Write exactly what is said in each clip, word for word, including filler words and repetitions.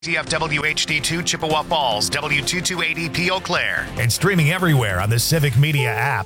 T F W H D two Chippewa Falls, W two two eight E P Eau Claire. And streaming everywhere on the Civic Media app.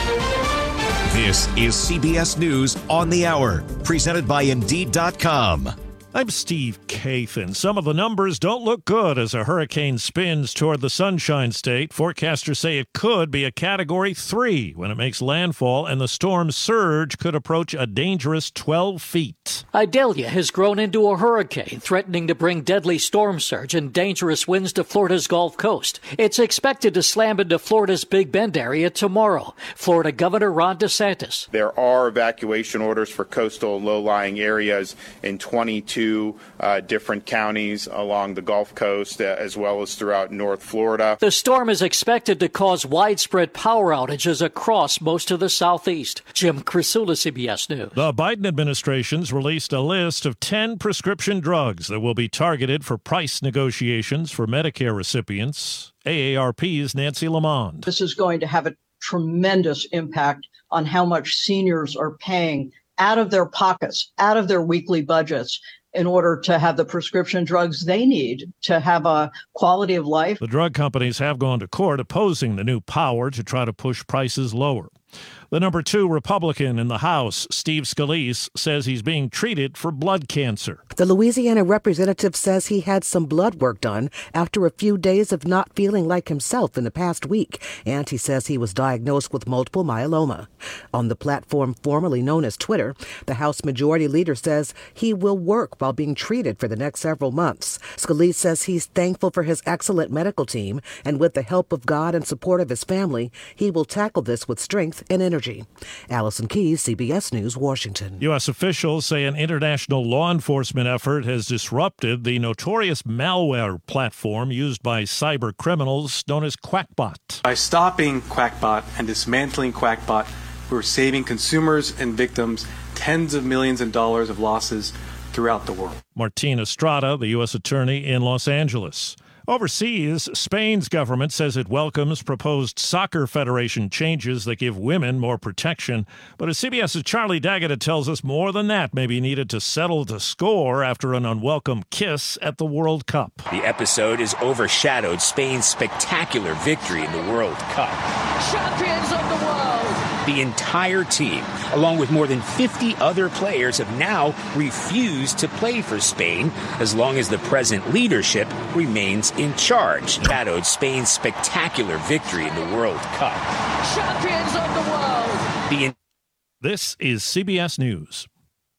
This is C B S News on the Hour, presented by Indeed dot com. I'm Steve Kathan. Some of the numbers don't look good as a hurricane spins toward the Sunshine State. Forecasters say it could be a Category three when it makes landfall, and the storm's surge could approach a dangerous twelve feet. Idalia has grown into a hurricane, threatening to bring deadly storm surge and dangerous winds to Florida's Gulf Coast. It's expected to slam into Florida's Big Bend area tomorrow. Florida Governor Ron DeSantis. There are evacuation orders for coastal and low-lying areas in twenty-two Uh, different counties along the Gulf Coast, uh, as well as throughout North Florida. The storm is expected to cause widespread power outages across most of the southeast. Jim Crisula, C B S News. The Biden administration's released a list of ten prescription drugs that will be targeted for price negotiations for Medicare recipients. A A R P's Nancy Lamond. This is going to have a tremendous impact on how much seniors are paying out of their pockets, out of their weekly budgets, in order to have the prescription drugs they need to have a quality of life. The drug companies have gone to court opposing the new power to try to push prices lower. The number two Republican in the House, Steve Scalise, says he's being treated for blood cancer. The Louisiana representative says he had some blood work done after a few days of not feeling like himself in the past week, and he says he was diagnosed with multiple myeloma. On the platform formerly known as Twitter, the House Majority Leader says he will work while being treated for the next several months. Scalise says he's thankful for his excellent medical team, and with the help of God and support of his family, he will tackle this with strength and energy. Allison Keyes, C B S News, Washington. U S officials say an international law enforcement effort has disrupted the notorious malware platform used by cyber criminals known as Quackbot. By stopping Quackbot and dismantling Quackbot, we're saving consumers and victims tens of millions of dollars of losses throughout the world. Martin Estrada, the U S attorney in Los Angeles. Overseas, Spain's government says it welcomes proposed soccer federation changes that give women more protection. But as CBS's Charlie Daggett tells us, more than that may be needed to settle the score after an unwelcome kiss at the World Cup. The episode has overshadowed Spain's spectacular victory in the World Cup. Champions of the world! The entire team, along with more than fifty other players, have now refused to play for Spain as long as the present leadership remains in charge. Shadowed Spain's spectacular victory in the World Cup. Champions of the world! The in- this is C B S News.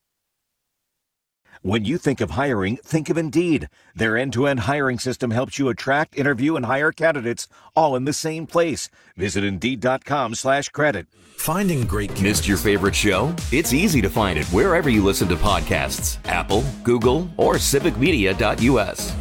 When you think of hiring, think of Indeed. Their end-to-end hiring system helps you attract, interview, and hire candidates all in the same place. Visit Indeed.com slash credit. Finding great candidates. Missed your favorite show? It's easy to find it wherever you listen to podcasts. Apple, Google, or civic media dot U S.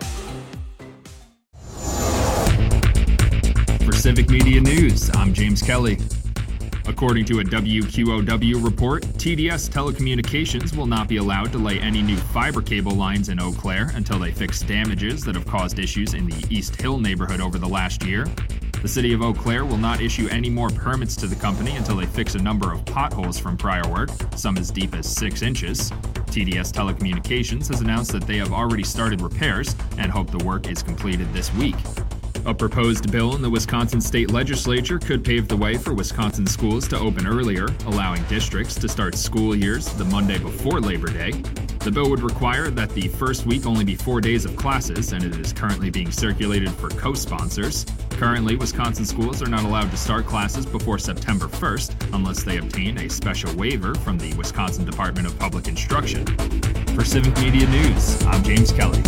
For Civic Media News, I'm James Kelly. According to a W Q O W report, T D S Telecommunications will not be allowed to lay any new fiber cable lines in Eau Claire until they fix damages that have caused issues in the East Hill neighborhood over the last year. The city of Eau Claire will not issue any more permits to the company until they fix a number of potholes from prior work, some as deep as six inches. T D S Telecommunications has announced that they have already started repairs and hope the work is completed this week. A proposed bill in the Wisconsin state legislature could pave the way for Wisconsin schools to open earlier, allowing districts to start school years the Monday before Labor Day. The bill would require that the first week only be four days of classes, and it is currently being circulated for co-sponsors. Currently, Wisconsin schools are not allowed to start classes before September first unless they obtain a special waiver from the Wisconsin Department of Public Instruction. For Civic Media News, I'm James Kelly.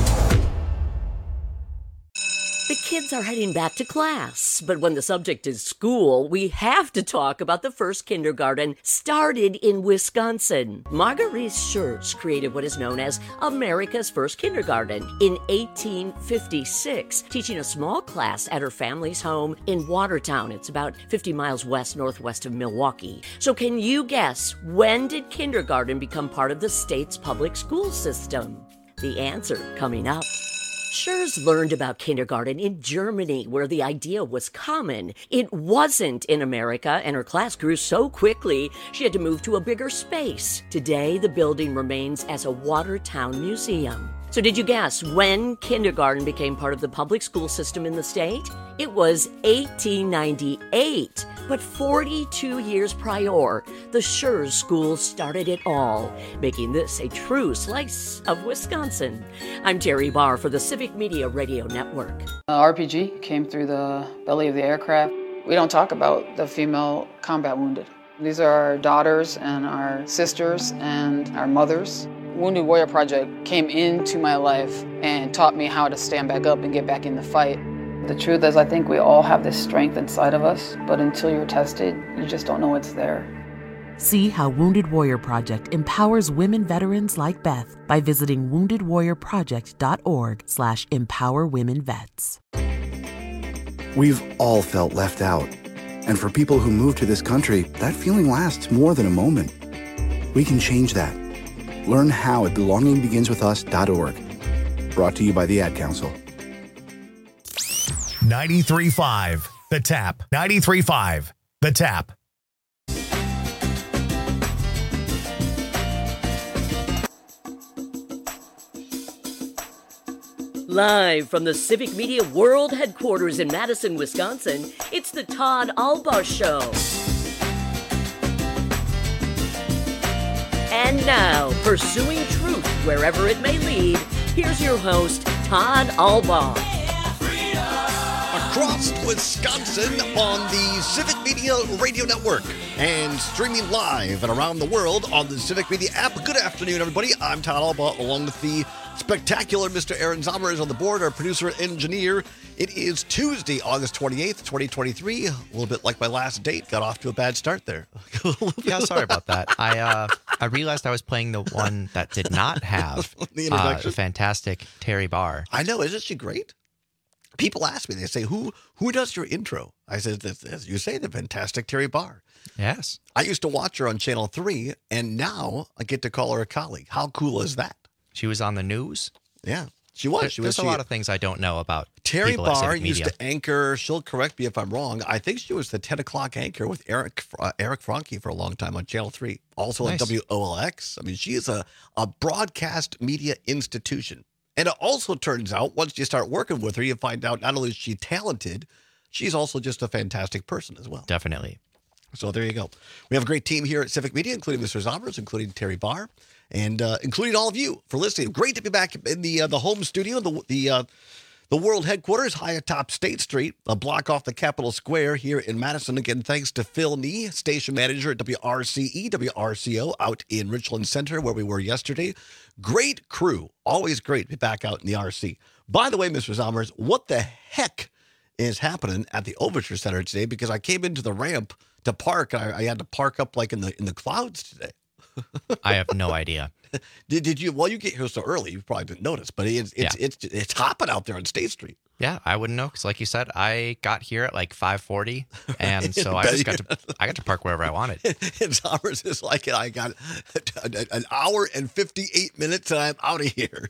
The kids are heading back to class, but when the subject is school, we have to talk about the first kindergarten started in Wisconsin. Marguerite Schertz created what is known as America's first kindergarten in eighteen fifty-six, teaching a small class at her family's home in Watertown. It's about fifty miles west northwest of Milwaukee. So can you guess, when did kindergarten become part of the state's public school system? The answer coming up. Schertz learned about kindergarten in Germany, where the idea was common. It wasn't in America, and her class grew so quickly she had to move to a bigger space. Today, the building remains as a Watertown museum. So did you guess when kindergarten became part of the public school system in the state? It was eighteen ninety-eight. But forty-two years prior, the Schurz School started it all, making this a true slice of Wisconsin. I'm Terry Barr for the Civic Media Radio Network. Uh, R P G came through the belly of the aircraft. We don't talk about the female combat wounded. These are our daughters and our sisters and our mothers. Wounded Warrior Project came into my life and taught me how to stand back up and get back in the fight. The truth is, I think we all have this strength inside of us, but until you're tested, you just don't know it's there. See how Wounded Warrior Project empowers women veterans like Beth by visiting wounded warrior project dot org slash empower women vets. We've all felt left out. And for people who move to this country, that feeling lasts more than a moment. We can change that. Learn how at belonging begins with us dot org. Brought to you by the Ad Council. ninety-three point five The Tap. ninety-three point five The Tap. Live from the Civic Media World Headquarters in Madison, Wisconsin, it's the Todd Albaugh Show. And now, pursuing truth wherever it may lead, here's your host, Todd Albaugh. Across Wisconsin on the Civic Media Radio Network and streaming live and around the world on the Civic Media app. Good afternoon, everybody. I'm Todd Albaugh, along with the spectacular Mister Aaron Zommer is on the board, our producer and engineer. It is Tuesday, August twenty-eighth, twenty twenty-three. A little bit like my last date. Got off to a bad start there. Yeah, sorry about that. I uh, I realized I was playing the one that did not have the uh, introduction. the fantastic Terry Barr. I know. Isn't she great? People ask me, they say, who who does your intro? I said, as you say, the fantastic Terry Barr. Yes. I used to watch her on Channel three, and now I get to call her a colleague. How cool is that? She was on the news. Yeah, she was. There, she was there's she, a lot of things I don't know about Terry people at Barr Civic used Media. to anchor. She'll correct me if I'm wrong. I think she was the ten o'clock anchor with Eric uh, Eric Franke for a long time on Channel three. Also Nice. on W O L X. I mean, she is a, a broadcast media institution. And it also turns out, once you start working with her, you find out not only is she talented, she's also just a fantastic person as well. Definitely. So there you go. We have a great team here at Civic Media, including Mister Zombers, including Terry Barr, and uh, including all of you for listening. Great to be back in the uh, the home studio, the the uh, the world headquarters, high atop State Street, a block off the Capitol Square here in Madison. Again, thanks to Phil Nee, station manager at W R C E, W R C O, out in Richland Center, where we were yesterday. Great crew. Always great to be back out in the R C. By the way, Mister Zommers, what the heck is happening at the Overture Center today? Because I came into the ramp to park. I, I had to park up like in the in the clouds today. I have no idea. Did did you? Well, you get here so early, you probably didn't notice, but it's it's Yeah. it's, it's it's hopping out there on State Street. Yeah, I wouldn't know because, like you said, I got here at like five forty, and so I just got to I got to park wherever I wanted. And Zommers is like, I got an hour and fifty-eight minutes, and I'm out of here,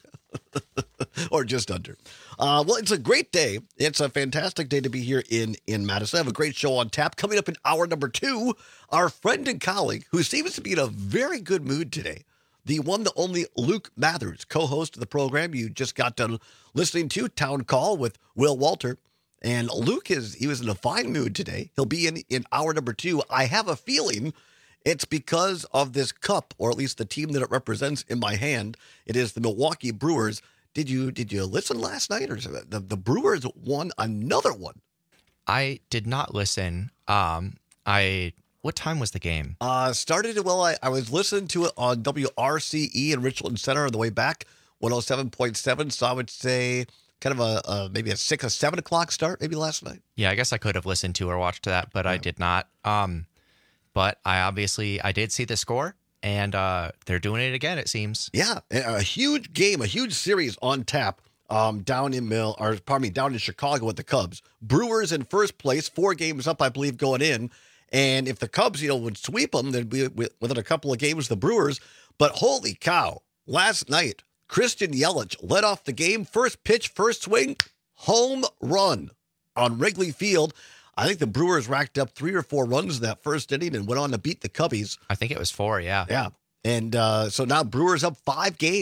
or just under. Uh, well, it's a great day. It's a fantastic day to be here in in Madison. I have a great show on tap coming up in hour number two. Our friend and colleague, who seems to be in a very good mood today, the one, the only Luke Mathers, co-host of the program you just got done listening to, Town Call with Will Walter. And Luke, is he was in a fine mood today. He'll be in, in hour number two. I have a feeling it's because of this cup, or at least the team that it represents in my hand. It is the Milwaukee Brewers. Did you did you listen last night? Or the, the Brewers won another one? I did not listen. Um, I what time was the game? Uh, started it, well, I, I was listening to it on W R C E in Richland Center on the way back, one oh seven point seven. So I would say kind of a, a maybe a six or seven o'clock start, maybe last night. Yeah, I guess I could have listened to or watched that, but yeah. I did not. Um, but I obviously I did see the score, and uh, they're doing it again. It seems. Yeah, a huge game, a huge series on tap. Um, down in Mill, or pardon me, down in Chicago with the Cubs. Brewers in first place, four games up, I believe, going in. And if the Cubs, you know, would sweep them, they'd be within a couple of games, the Brewers. But holy cow, last night, Christian Yelich led off the game. First pitch, first swing, home run on Wrigley Field. I think the Brewers racked up three or four runs in that first inning and went on to beat the Cubbies. I think it was four, yeah. Yeah. And uh, so now Brewers up five games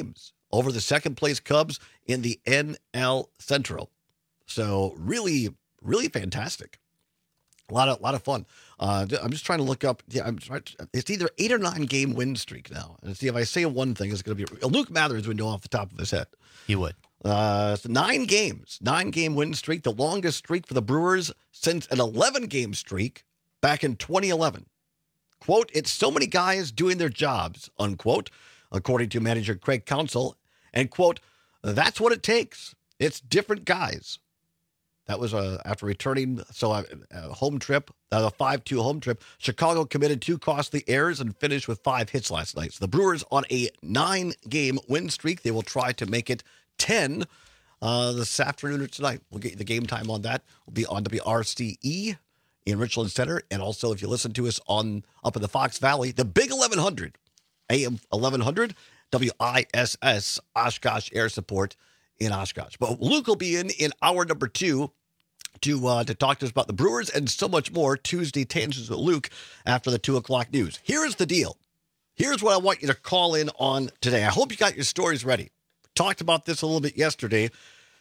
over the second place Cubs in the N L Central. So really, really fantastic. A lot of, lot of fun. Uh, I'm just trying to look up. Yeah, I'm trying to, it's either eight or nine game win streak now. And see if I say one thing, it's going to be Luke Mathers would know off the top of his head. He would. Uh, so nine games, nine game win streak, the longest streak for the Brewers since an eleven game streak back in twenty eleven. Quote, it's so many guys doing their jobs, unquote, according to manager Craig Counsell. And quote, that's what it takes. It's different guys. That was uh, after returning, so a, a home trip, uh, a five two home trip. Chicago committed two costly errors and finished with five hits last night. So the Brewers on a nine-game win streak. They will try to make it ten uh, this afternoon or tonight. We'll get you the game time on that. We'll be on W R C E in Richland Center. And also, if you listen to us on up in the Fox Valley, the Big eleven hundred, A M eleven hundred, W I S S, Oshkosh Air Support in Oshkosh. But Luke will be in in hour number two to uh, to talk to us about the Brewers and so much more. Tuesday Tangents with Luke after the two o'clock news. Here's the deal. Here's what I want you to call in on today. I hope you got your stories ready. Talked about this a little bit yesterday.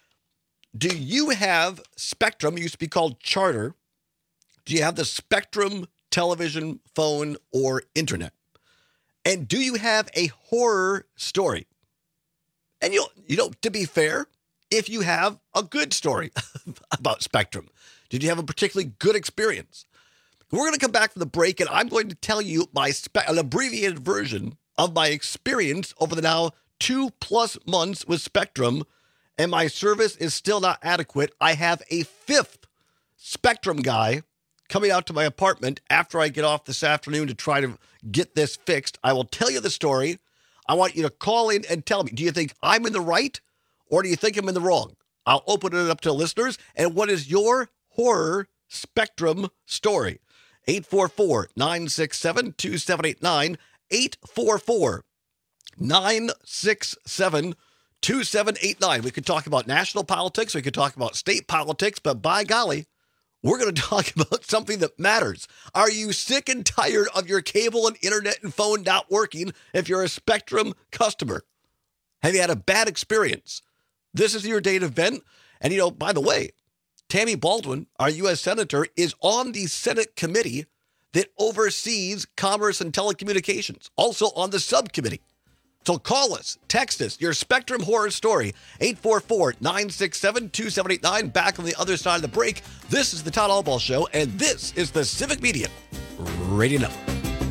Do you have Spectrum? It used to be called Charter. Do you have the Spectrum television, phone, or internet? And do you have a horror story? And you you know, to be fair, if you have a good story about Spectrum, did you have a particularly good experience? We're going to come back from the break, and I'm going to tell you my spe- an abbreviated version of my experience over the now two plus months with Spectrum, and my service is still not adequate. I have a fifth Spectrum guy coming out to my apartment after I get off this afternoon to try to get this fixed. I will tell you the story. I want you to call in and tell me, do you think I'm in the right or do you think I'm in the wrong? I'll open it up to listeners. And what is your horror Spectrum story? eight four four, nine six seven, two seven eight nine, eight four four, nine six seven, two seven eight nine. We could talk about national politics. We could talk about state politics, but by golly, we're going to talk about something that matters. Are you sick and tired of your cable and internet and phone not working if you're a Spectrum customer? Have you had a bad experience? This is your day to vent. And, you know, by the way, Tammy Baldwin, our U S Senator, is on the Senate committee that oversees commerce and telecommunications, also on the subcommittee. So call us, text us, your Spectrum horror story, eight four four, nine six seven, two seven eight nine. Back on the other side of the break, this is the Todd Albaugh Show, and this is the Civic Media Radio Network.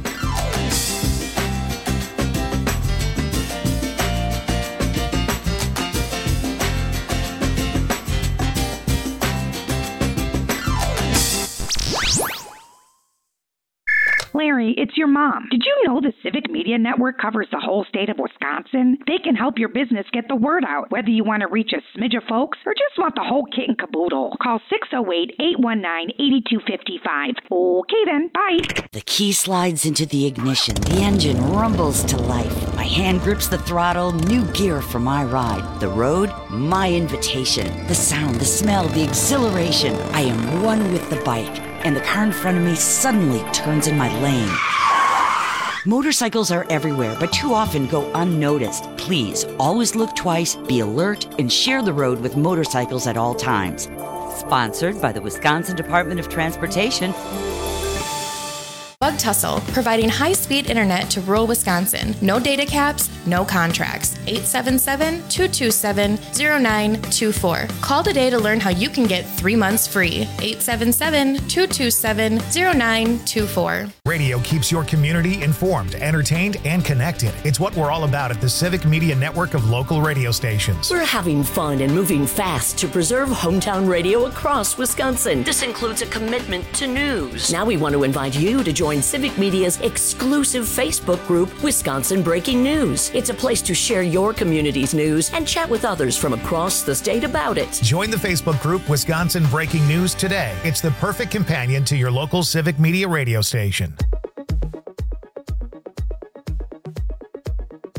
Larry, it's your mom. Did you know the Civic Media Network covers the whole state of Wisconsin? They can help your business get the word out, whether you want to reach a smidge of folks or just want the whole kit and caboodle. Call six oh eight, eight one nine, eight two five five. Okay then, bye. The key slides into the ignition. The engine rumbles to life. My hand grips the throttle. New gear for my ride. The road, my invitation. The sound, the smell, the exhilaration. I am one with the bike. And the car in front of me suddenly turns in my lane. Motorcycles are everywhere, but too often go unnoticed. Please, always look twice, be alert, and share the road with motorcycles at all times. Sponsored by the Wisconsin Department of Transportation. Bug Tussle, providing high-speed internet to rural Wisconsin. No data caps, no contracts. eight seven seven, two two seven, zero nine two four. Call today to learn how you can get three months free. eight seven seven, two two seven, zero nine two four. Radio keeps your community informed, entertained, and connected. It's what we're all about at the Civic Media Network of local radio stations. We're having fun and moving fast to preserve hometown radio across Wisconsin. This includes a commitment to news. Now we want to invite you to join Civic Media's exclusive Facebook group, Wisconsin Breaking News. It's a place to share your community's news and chat with others from across the state about it. Join the Facebook group Wisconsin Breaking News today. It's the perfect companion to your local Civic Media radio station.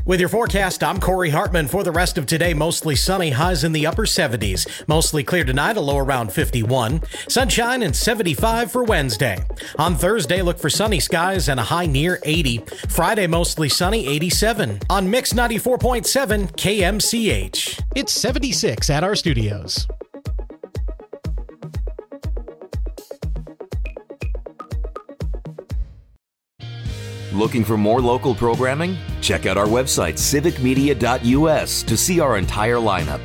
With your forecast, I'm Corey Hartman. For the rest of today, mostly sunny, highs in the upper seventies. Mostly clear tonight, a low around fifty-one. Sunshine and seventy-five for Wednesday. On Thursday, look for sunny skies and a high near eighty. Friday, mostly sunny, eighty-seven. On Mix ninety-four point seven K M C H. It's seventy-six at our studios. Looking for more local programming? Check out our website, civic media dot U S, to see our entire lineup.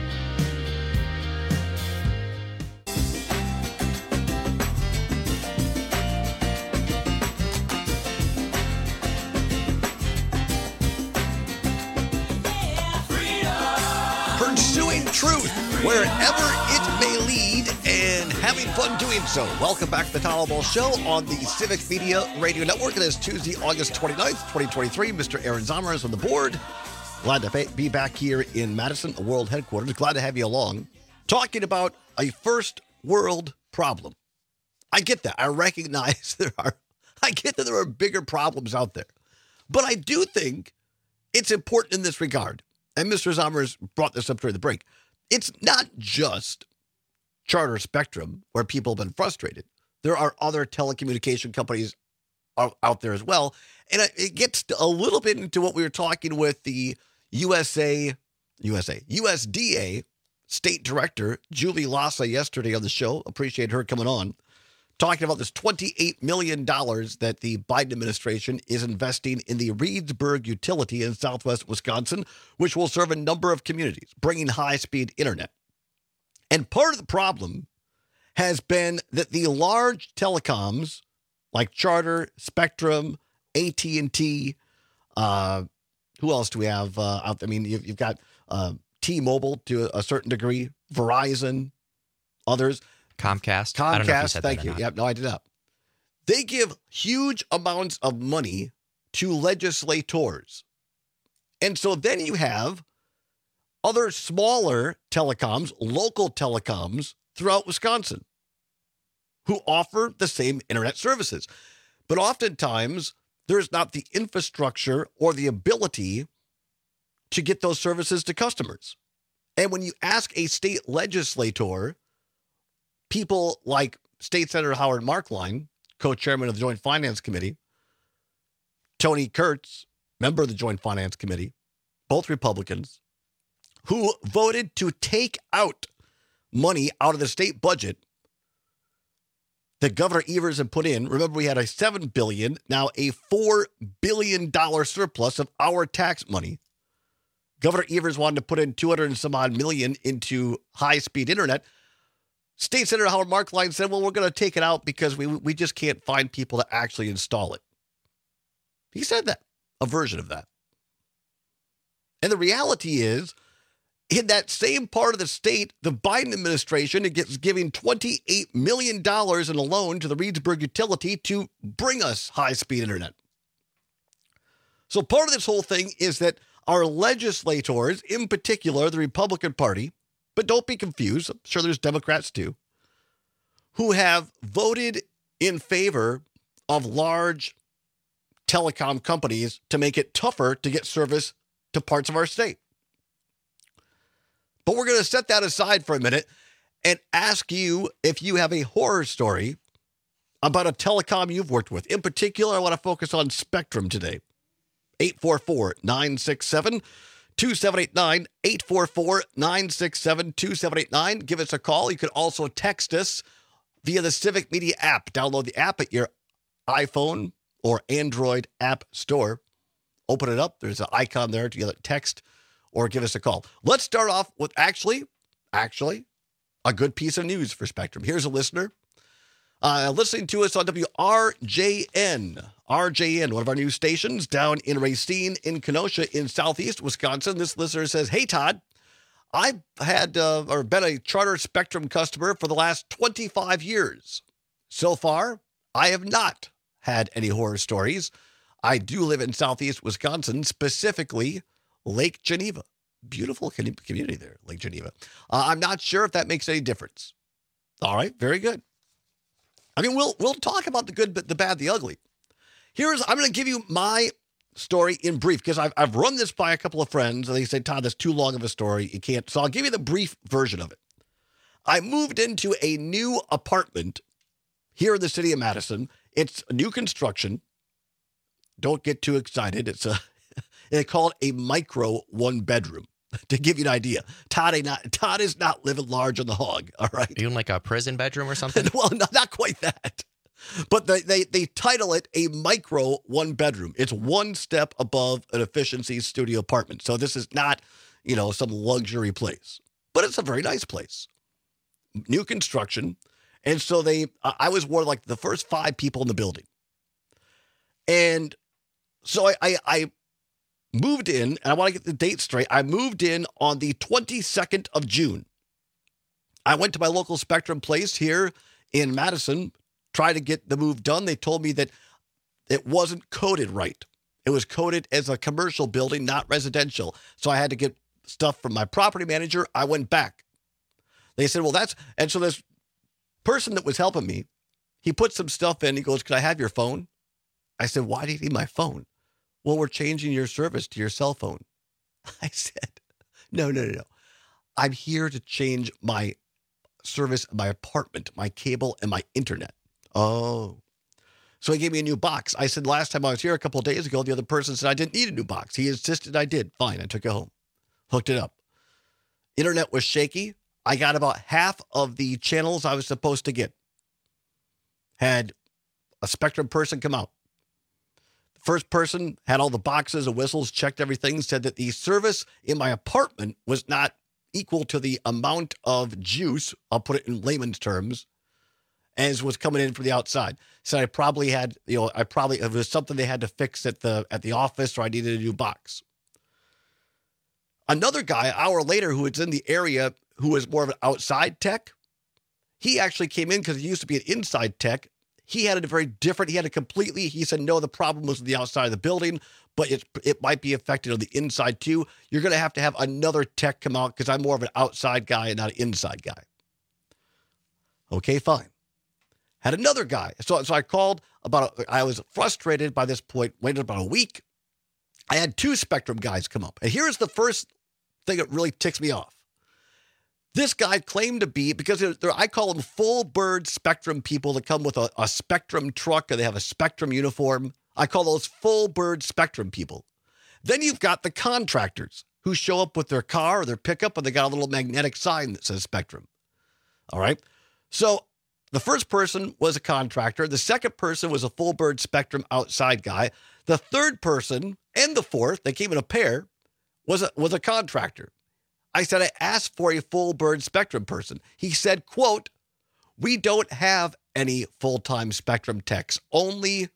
Pursuing truth wherever it may lead and having fun doing so. Welcome back to the Tom Ball Show on the Civic Media Radio Network. It is Tuesday, August twenty-ninth, twenty twenty-three. Mister Aaron Zomer is on the board. Glad to be back here in Madison, the world headquarters. Glad to have you along. Talking about a first world problem. I get that. I recognize there are, I get that there are bigger problems out there. But I do think it's important in this regard. And Mister Zomers brought this up during the break. It's not just Charter Spectrum where people have been frustrated. There are other telecommunication companies out there as well. And it gets a little bit into what we were talking with the U S A, U S A, U S D A State Director, Julie Lassa, yesterday on the show. Appreciate her coming on. Talking about this twenty-eight million dollars that the Biden administration is investing in the Reedsburg utility in southwest Wisconsin, which will serve a number of communities, bringing high-speed internet. And part of the problem has been that the large telecoms like Charter, Spectrum, A T and T, uh, who else do we have uh, out there? I mean, you've, you've got uh, T-Mobile to a certain degree, Verizon, others. Comcast. Comcast, I don't know if you said thank that or you. not. Yep, no, I did not. They give huge amounts of money to legislators. And so then you have other smaller telecoms, local telecoms throughout Wisconsin who offer the same internet services. But oftentimes, there's not the infrastructure or the ability to get those services to customers. And when you ask a state legislator, people like State Senator Howard Markline, co-chairman of the Joint Finance Committee, Tony Kurtz, member of the Joint Finance Committee, both Republicans, who voted to take out money out of the state budget that Governor Evers had put in. Remember, we had a seven billion dollars, now a four billion dollars surplus of our tax money. Governor Evers wanted to put in two hundred and some odd million into high-speed internet. State Senator Howard Markline said, well, we're going to take it out because we we just can't find people to actually install it. He said that, a version of that. And the reality is, in that same part of the state, the Biden administration is giving twenty-eight million dollars in a loan to the Reedsburg utility to bring us high-speed internet. So part of this whole thing is that our legislators, in particular the Republican Party, but don't be confused, I'm sure there's Democrats too, who have voted in favor of large telecom companies to make it tougher to get service to parts of our state. But we're going to set that aside for a minute and ask you if you have a horror story about a telecom you've worked with. In particular, I want to focus on Spectrum today. eight four four, nine six seven, two seven eight nine, eight four four, nine six seven, two seven eight nine. Give us a call. You can also text us via the Civic Media app. Download the app at your iPhone or Android app store. Open it up. There's an icon there to either text or give us a call. Let's start off with actually, actually, a good piece of news for Spectrum. Here's a listener uh, listening to us on W R J N. R J N, one of our new stations down in Racine in Kenosha in southeast Wisconsin. This listener says, hey, Todd, I've had uh, or been a Charter Spectrum customer for the last twenty-five years. So far, I have not had any horror stories. I do live in southeast Wisconsin, specifically Lake Geneva. Beautiful community there, Lake Geneva. Uh, I'm not sure if that makes any difference. All right, very good. I mean, we'll we'll talk about the good, the bad, the ugly. Here's, I'm going to give you my story in brief, because I've, I've run this by a couple of friends, and they say, Todd, that's too long of a story. You can't. So I'll give you the brief version of it. I moved into a new apartment here in the city of Madison. It's a new construction. Don't get too excited. It's a, they call it a micro one bedroom. To give you an idea, Todd, ain't not, Todd is not living large on the hog, all right? Are you in like a prison bedroom or something? Well, not, not quite that. But they, they they title it a micro one bedroom. It's one step above an efficiency studio apartment. So this is not, you know, some luxury place. But it's a very nice place. New construction. And so they, I was one of like the first five people in the building. And so I, I, I moved in, and I want to get the date straight. I moved in on the twenty-second of June. I went to my local Spectrum place here in Madison, tried to get the move done. They told me that it wasn't coded right. It was coded as a commercial building, not residential. So I had to get stuff from my property manager. I went back. They said, well, that's, and so this person that was helping me, he put some stuff in. He goes, can I have your phone? I said, why do you need my phone? Well, we're changing your service to your cell phone. I said, no, no, no, no. I'm here to change my service, my apartment, my cable, and my internet. Oh. So he gave me a new box. I said, last time I was here a couple of days ago, the other person said I didn't need a new box. He insisted I did. Fine. I took it home. Hooked it up. Internet was shaky. I got about half of the channels I was supposed to get. Had a Spectrum person come out. The first person had all the boxes and whistles, checked everything, said that the service in my apartment was not equal to the amount of juice, I'll put it in layman's terms, as was coming in from the outside. Said I probably had, you know, I probably, it was something they had to fix at the at the office, or I needed a new box. Another guy, an hour later, who was in the area, who was more of an outside tech, he actually came in because he used to be an inside tech. He had a very different, he had a completely, he said, no, the problem was the outside of the building, but it, it might be affected on the inside too. You're going to have to have another tech come out because I'm more of an outside guy and not an inside guy. Okay, fine. Had another guy. So, so I called about, a, I was frustrated by this point, waited about a week. I had two Spectrum guys come up. And here's the first thing that really ticks me off. This guy claimed to be, because they're, I call them full bird Spectrum people that come with a, a Spectrum truck, or they have a Spectrum uniform. I call those full bird Spectrum people. Then you've got the contractors who show up with their car or their pickup, and they got a little magnetic sign that says Spectrum. All right. So the first person was a contractor. The second person was a full bird Spectrum outside guy. The third person and the fourth, they came in a pair, was a, was a contractor. I said, I asked for a full bird Spectrum person. He said, quote, we don't have any full-time Spectrum techs, only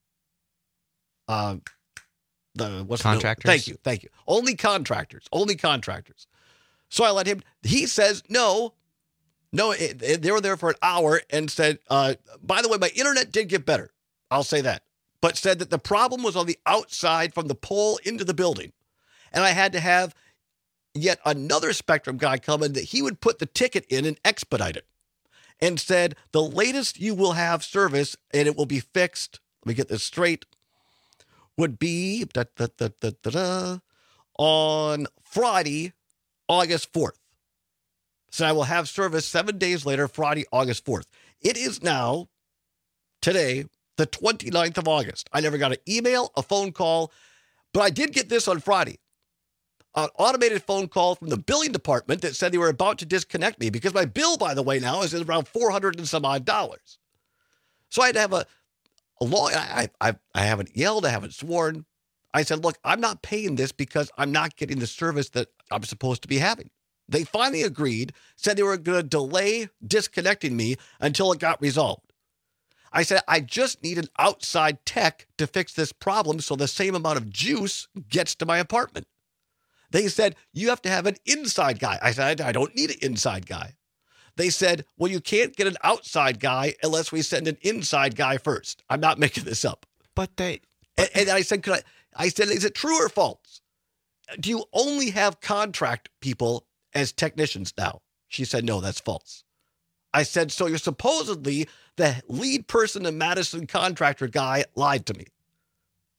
uh, the what's contractors. The, thank you. Thank you. Only contractors, only contractors. So I let him, he says, no, no, it, it, they were there for an hour and said, uh, by the way, my internet did get better. I'll say that, but said that the problem was on the outside from the pole into the building. And I had to have yet another Spectrum guy come in that he would put the ticket in and expedite it, and said the latest you will have service and it will be fixed, let me get this straight, would be da, da, da, da, da, da, on Friday, August fourth. So I will have service seven days later, Friday, August fourth. It is now, today, the twenty-ninth of August. I never got an email, a phone call, but I did get this on Friday. An automated phone call from the billing department that said they were about to disconnect me because my bill, by the way, now is around four hundred and some odd dollars. So I had to have a, a long, I, I, I haven't yelled, I haven't sworn. I said, look, I'm not paying this because I'm not getting the service that I'm supposed to be having. They finally agreed, said they were going to delay disconnecting me until it got resolved. I said, I just need an outside tech to fix this problem so the same amount of juice gets to my apartment. They said, you have to have an inside guy. I said, I don't need an inside guy. They said, well, you can't get an outside guy unless we send an inside guy first. I'm not making this up. But they... And, and I said, could I, I said, is it true or false? Do you only have contract people as technicians now? She said, no, that's false. I said, so you're supposedly the lead person in Madison contractor guy lied to me.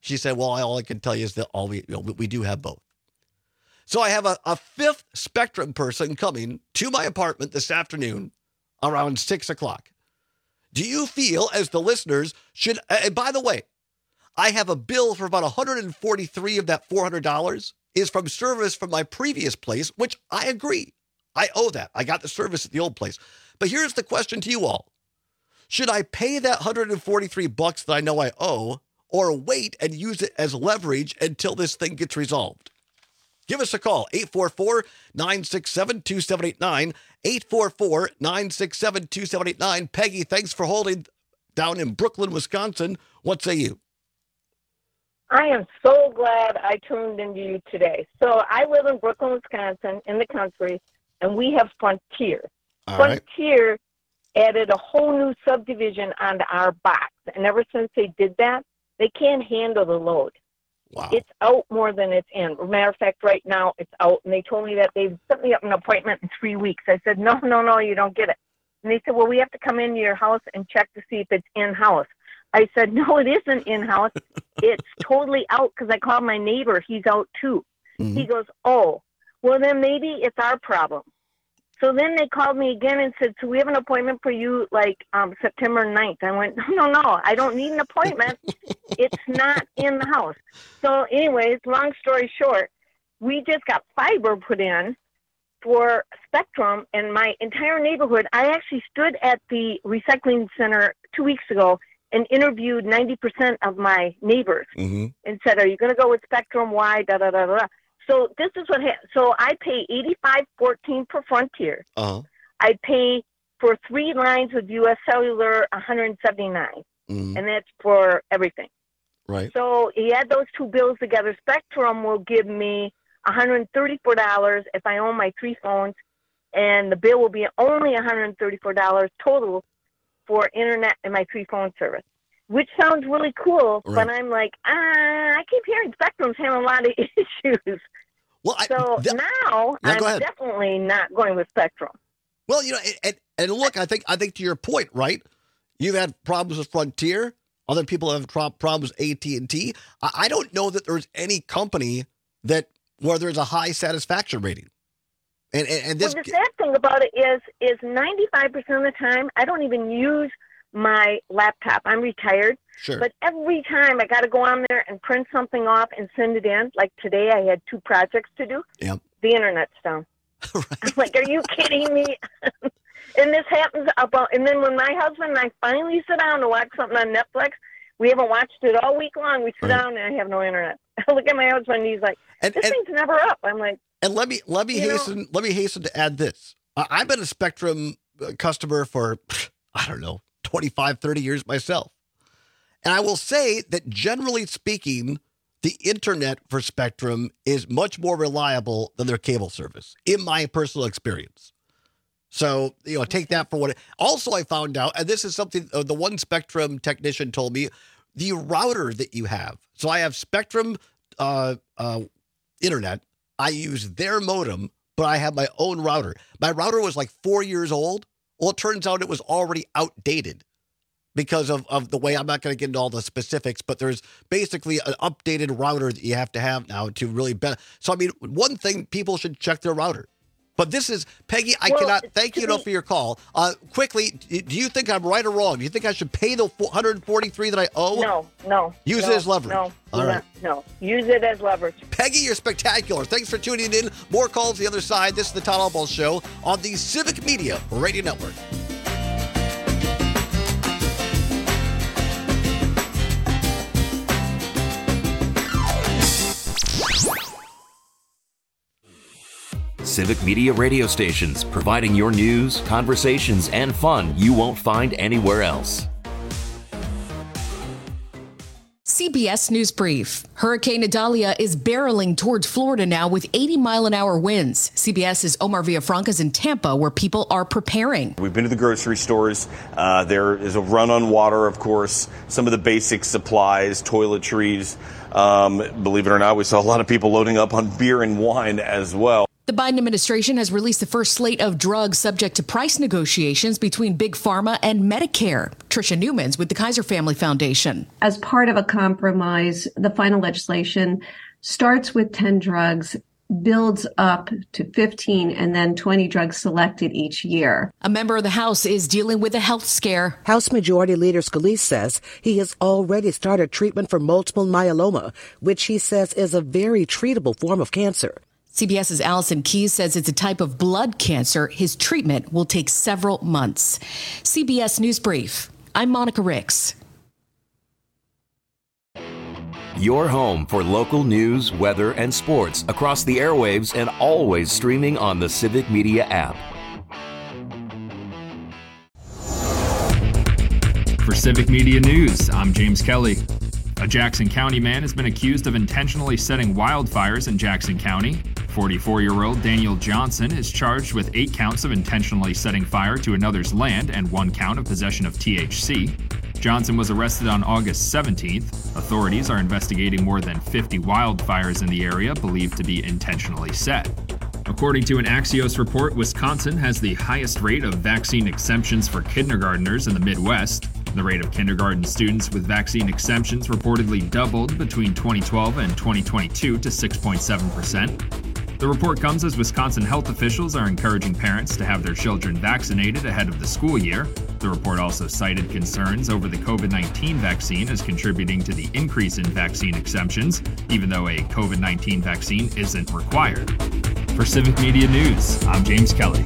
She said, well, all I can tell you is that all we, you know, we do have both. So I have a, a fifth Spectrum person coming to my apartment this afternoon around six o'clock. Do you feel, as the listeners should, and by the way, I have a bill for about one hundred forty-three of that four hundred dollars is from service from my previous place, which I agree. I owe that. I got the service at the old place. But here's the question to you all. Should I pay that one hundred forty-three bucks that I know I owe, or wait and use it as leverage until this thing gets resolved? Give us a call, eight four four, nine six seven, two seven eight nine, eight four four, nine six seven, two seven eight nine. Peggy, thanks for holding down in Brooklyn, Wisconsin. What say you? I am so glad I tuned into you today. So I live in Brooklyn, Wisconsin, in the country, and we have Frontier. All Frontier right. added a whole new subdivision onto our box, and ever since they did that, they can't handle the load. Wow. It's out more than it's in. As a matter of fact, right now it's out, and they told me that they've set me up an appointment in three weeks. I said, no, no, no, you don't get it. And they said, well, we have to come into your house and check to see if it's in-house. I said, no, it isn't in-house. It's totally out, because I called my neighbor. He's out, too. Mm-hmm. He goes, oh, well, then maybe it's our problem. So then they called me again and said, so we have an appointment for you, like, um, September ninth. I went, no, no, no, I don't need an appointment. It's not in the house. So anyways, long story short, we just got fiber put in for Spectrum, and my entire neighborhood. I actually stood at the recycling center two weeks ago and interviewed ninety percent of my neighbors mm-hmm. and said, are you going to go with Spectrum? Why? Da, da, da, da. So this is what happened. So I pay eighty-five fourteen per Frontier. Uh-huh. I pay for three lines with U S Cellular one hundred seventy-nine, mm-hmm. and that's for everything. Right. So you add those two bills together. Spectrum will give me one hundred thirty-four dollars if I own my three phones, and the bill will be only one hundred thirty-four dollars total for internet and my three phone service, which sounds really cool, right. But I'm like, ah, I keep hearing Spectrum's having a lot of issues. Well, I, so th- now yeah, I'm definitely not going with Spectrum. Well, you know, and, and look, I think I think to your point, right? You've had problems with Frontier. Other people have problems with A T and T. I, I don't know that there's any company that where there's a high satisfaction rating. And, and, and this, well, the sad thing about it is, is ninety-five percent of the time, I don't even use my laptop. I'm retired. Sure. But every time I got to go on there and print something off and send it in, like today I had two projects to do, yep. the internet's down. Right. I'm like, are you kidding me? And this happens about, and then when my husband and I finally sit down to watch something on Netflix, we haven't watched it all week long. We sit right. down and I have no internet. I look at my husband and he's like, this and, thing's and, never up. I'm like, and let me let me hasten know? let me hasten to add this. Uh, I've been a Spectrum customer for I don't know twenty-five, thirty years myself, and I will say that generally speaking, the internet for Spectrum is much more reliable than their cable service, in my personal experience. So, you know, take that for what it, also I found out, and this is something uh, the one Spectrum technician told me, the router that you have. So I have Spectrum uh, uh, internet. I use their modem, but I have my own router. My router was like four years old. Well, it turns out it was already outdated because of, of the way, I'm not going to get into all the specifics, but there's basically an updated router that you have to have now to really benefit. So, I mean, one thing, people should check their router. But this is, Peggy, I well, cannot thank you enough me, for your call. Uh, quickly, do you think I'm right or wrong? Do you think I should pay the one hundred forty-three that I owe? No, no. Use no, it as leverage. No, all right. Not, no, use it as leverage. Peggy, you're spectacular. Thanks for tuning in. More calls the other side. This is the Todd Albaugh Show on the Civic Media Radio Network. Civic Media radio stations, providing your news, conversations, and fun you won't find anywhere else. C B S News Brief. Hurricane Idalia is barreling towards Florida now with eighty mile an hour winds. CBS's Omar Villafranca is in Tampa, where people are preparing. We've been to the grocery stores. Uh, there is a run on water, of course, some of the basic supplies, toiletries. Um, believe it or not, we saw a lot of people loading up on beer and wine as well. The Biden administration has released the first slate of drugs subject to price negotiations between Big Pharma and Medicare. Tricia Newmans with the Kaiser Family Foundation. As part of a compromise, the final legislation starts with ten drugs, builds up to fifteen, and then twenty drugs selected each year. A member of the House is dealing with a health scare. House Majority Leader Scalise says he has already started treatment for multiple myeloma, which he says is a very treatable form of cancer. CBS's Allison Keyes says it's a type of blood cancer. His treatment will take several months. C B S News Brief. I'm Monica Ricks. Your home for local news, weather, and sports across the airwaves and always streaming on the Civic Media app. For Civic Media News, I'm James Kelly. A Jackson County man has been accused of intentionally setting wildfires in Jackson County. forty-four-year-old Daniel Johnson is charged with eight counts of intentionally setting fire to another's land and one count of possession of T H C. Johnson was arrested on August seventeenth. Authorities are investigating more than fifty wildfires in the area believed to be intentionally set. According to an Axios report, Wisconsin has the highest rate of vaccine exemptions for kindergartners in the Midwest. The rate of kindergarten students with vaccine exemptions reportedly doubled between twenty twelve and twenty twenty-two to six point seven percent. The report comes as Wisconsin health officials are encouraging parents to have their children vaccinated ahead of the school year. The report also cited concerns over the COVID nineteen vaccine as contributing to the increase in vaccine exemptions, even though a COVID nineteen vaccine isn't required. For Civic Media News, I'm James Kelly.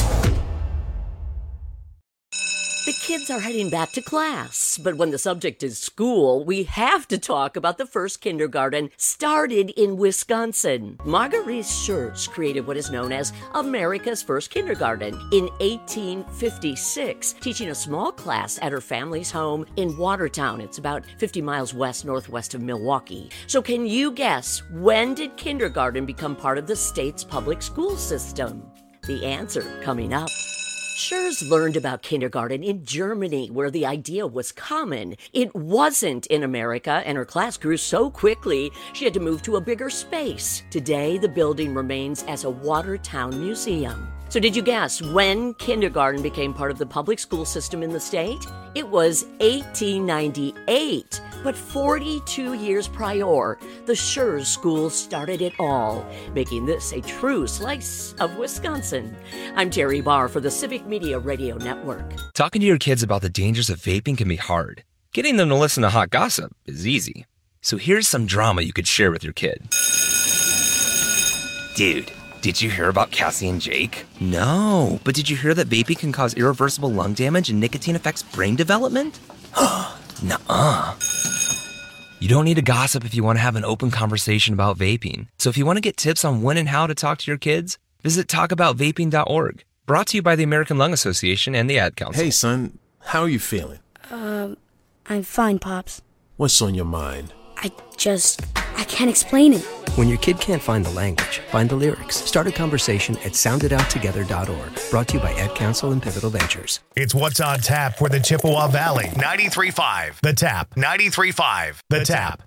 The kids are heading back to class, but when the subject is school, we have to talk about the first kindergarten started in Wisconsin. Marguerite Schertz created what is known as America's first kindergarten in eighteen fifty-six, teaching a small class at her family's home in Watertown. It's about fifty miles west northwest of Milwaukee. So can you guess, when did kindergarten become part of the state's public school system? The answer coming up. Schertz learned about kindergarten in Germany, where the idea was common. It wasn't in America, and her class grew so quickly, she had to move to a bigger space. Today, the building remains as a Watertown museum. So did you guess when kindergarten became part of the public school system in the state? It was eighteen ninety-eight. But forty-two years prior, the Schertz School started it all, making this a true slice of Wisconsin. I'm Terry Barr for the Civic Media Radio Network. Talking to your kids about the dangers of vaping can be hard. Getting them to listen to hot gossip is easy. So here's some drama you could share with your kid. Dude, did you hear about Cassie and Jake? No, but did you hear that vaping can cause irreversible lung damage and nicotine affects brain development? Nuh-uh. You don't need to gossip if you want to have an open conversation about vaping. So if you want to get tips on when and how to talk to your kids, visit talk about vaping dot org. Brought to you by the American Lung Association and the Ad Council. Hey, son, how are you feeling? Um, I'm fine, Pops. What's on your mind? I just, I can't explain it. When your kid can't find the language, find the lyrics. Start a conversation at sound it out together dot org. Brought to you by Ad Council and Pivotal Ventures. It's What's on Tap for the Chippewa Valley. ninety-three point five. The Tap. ninety-three point five. The Tap.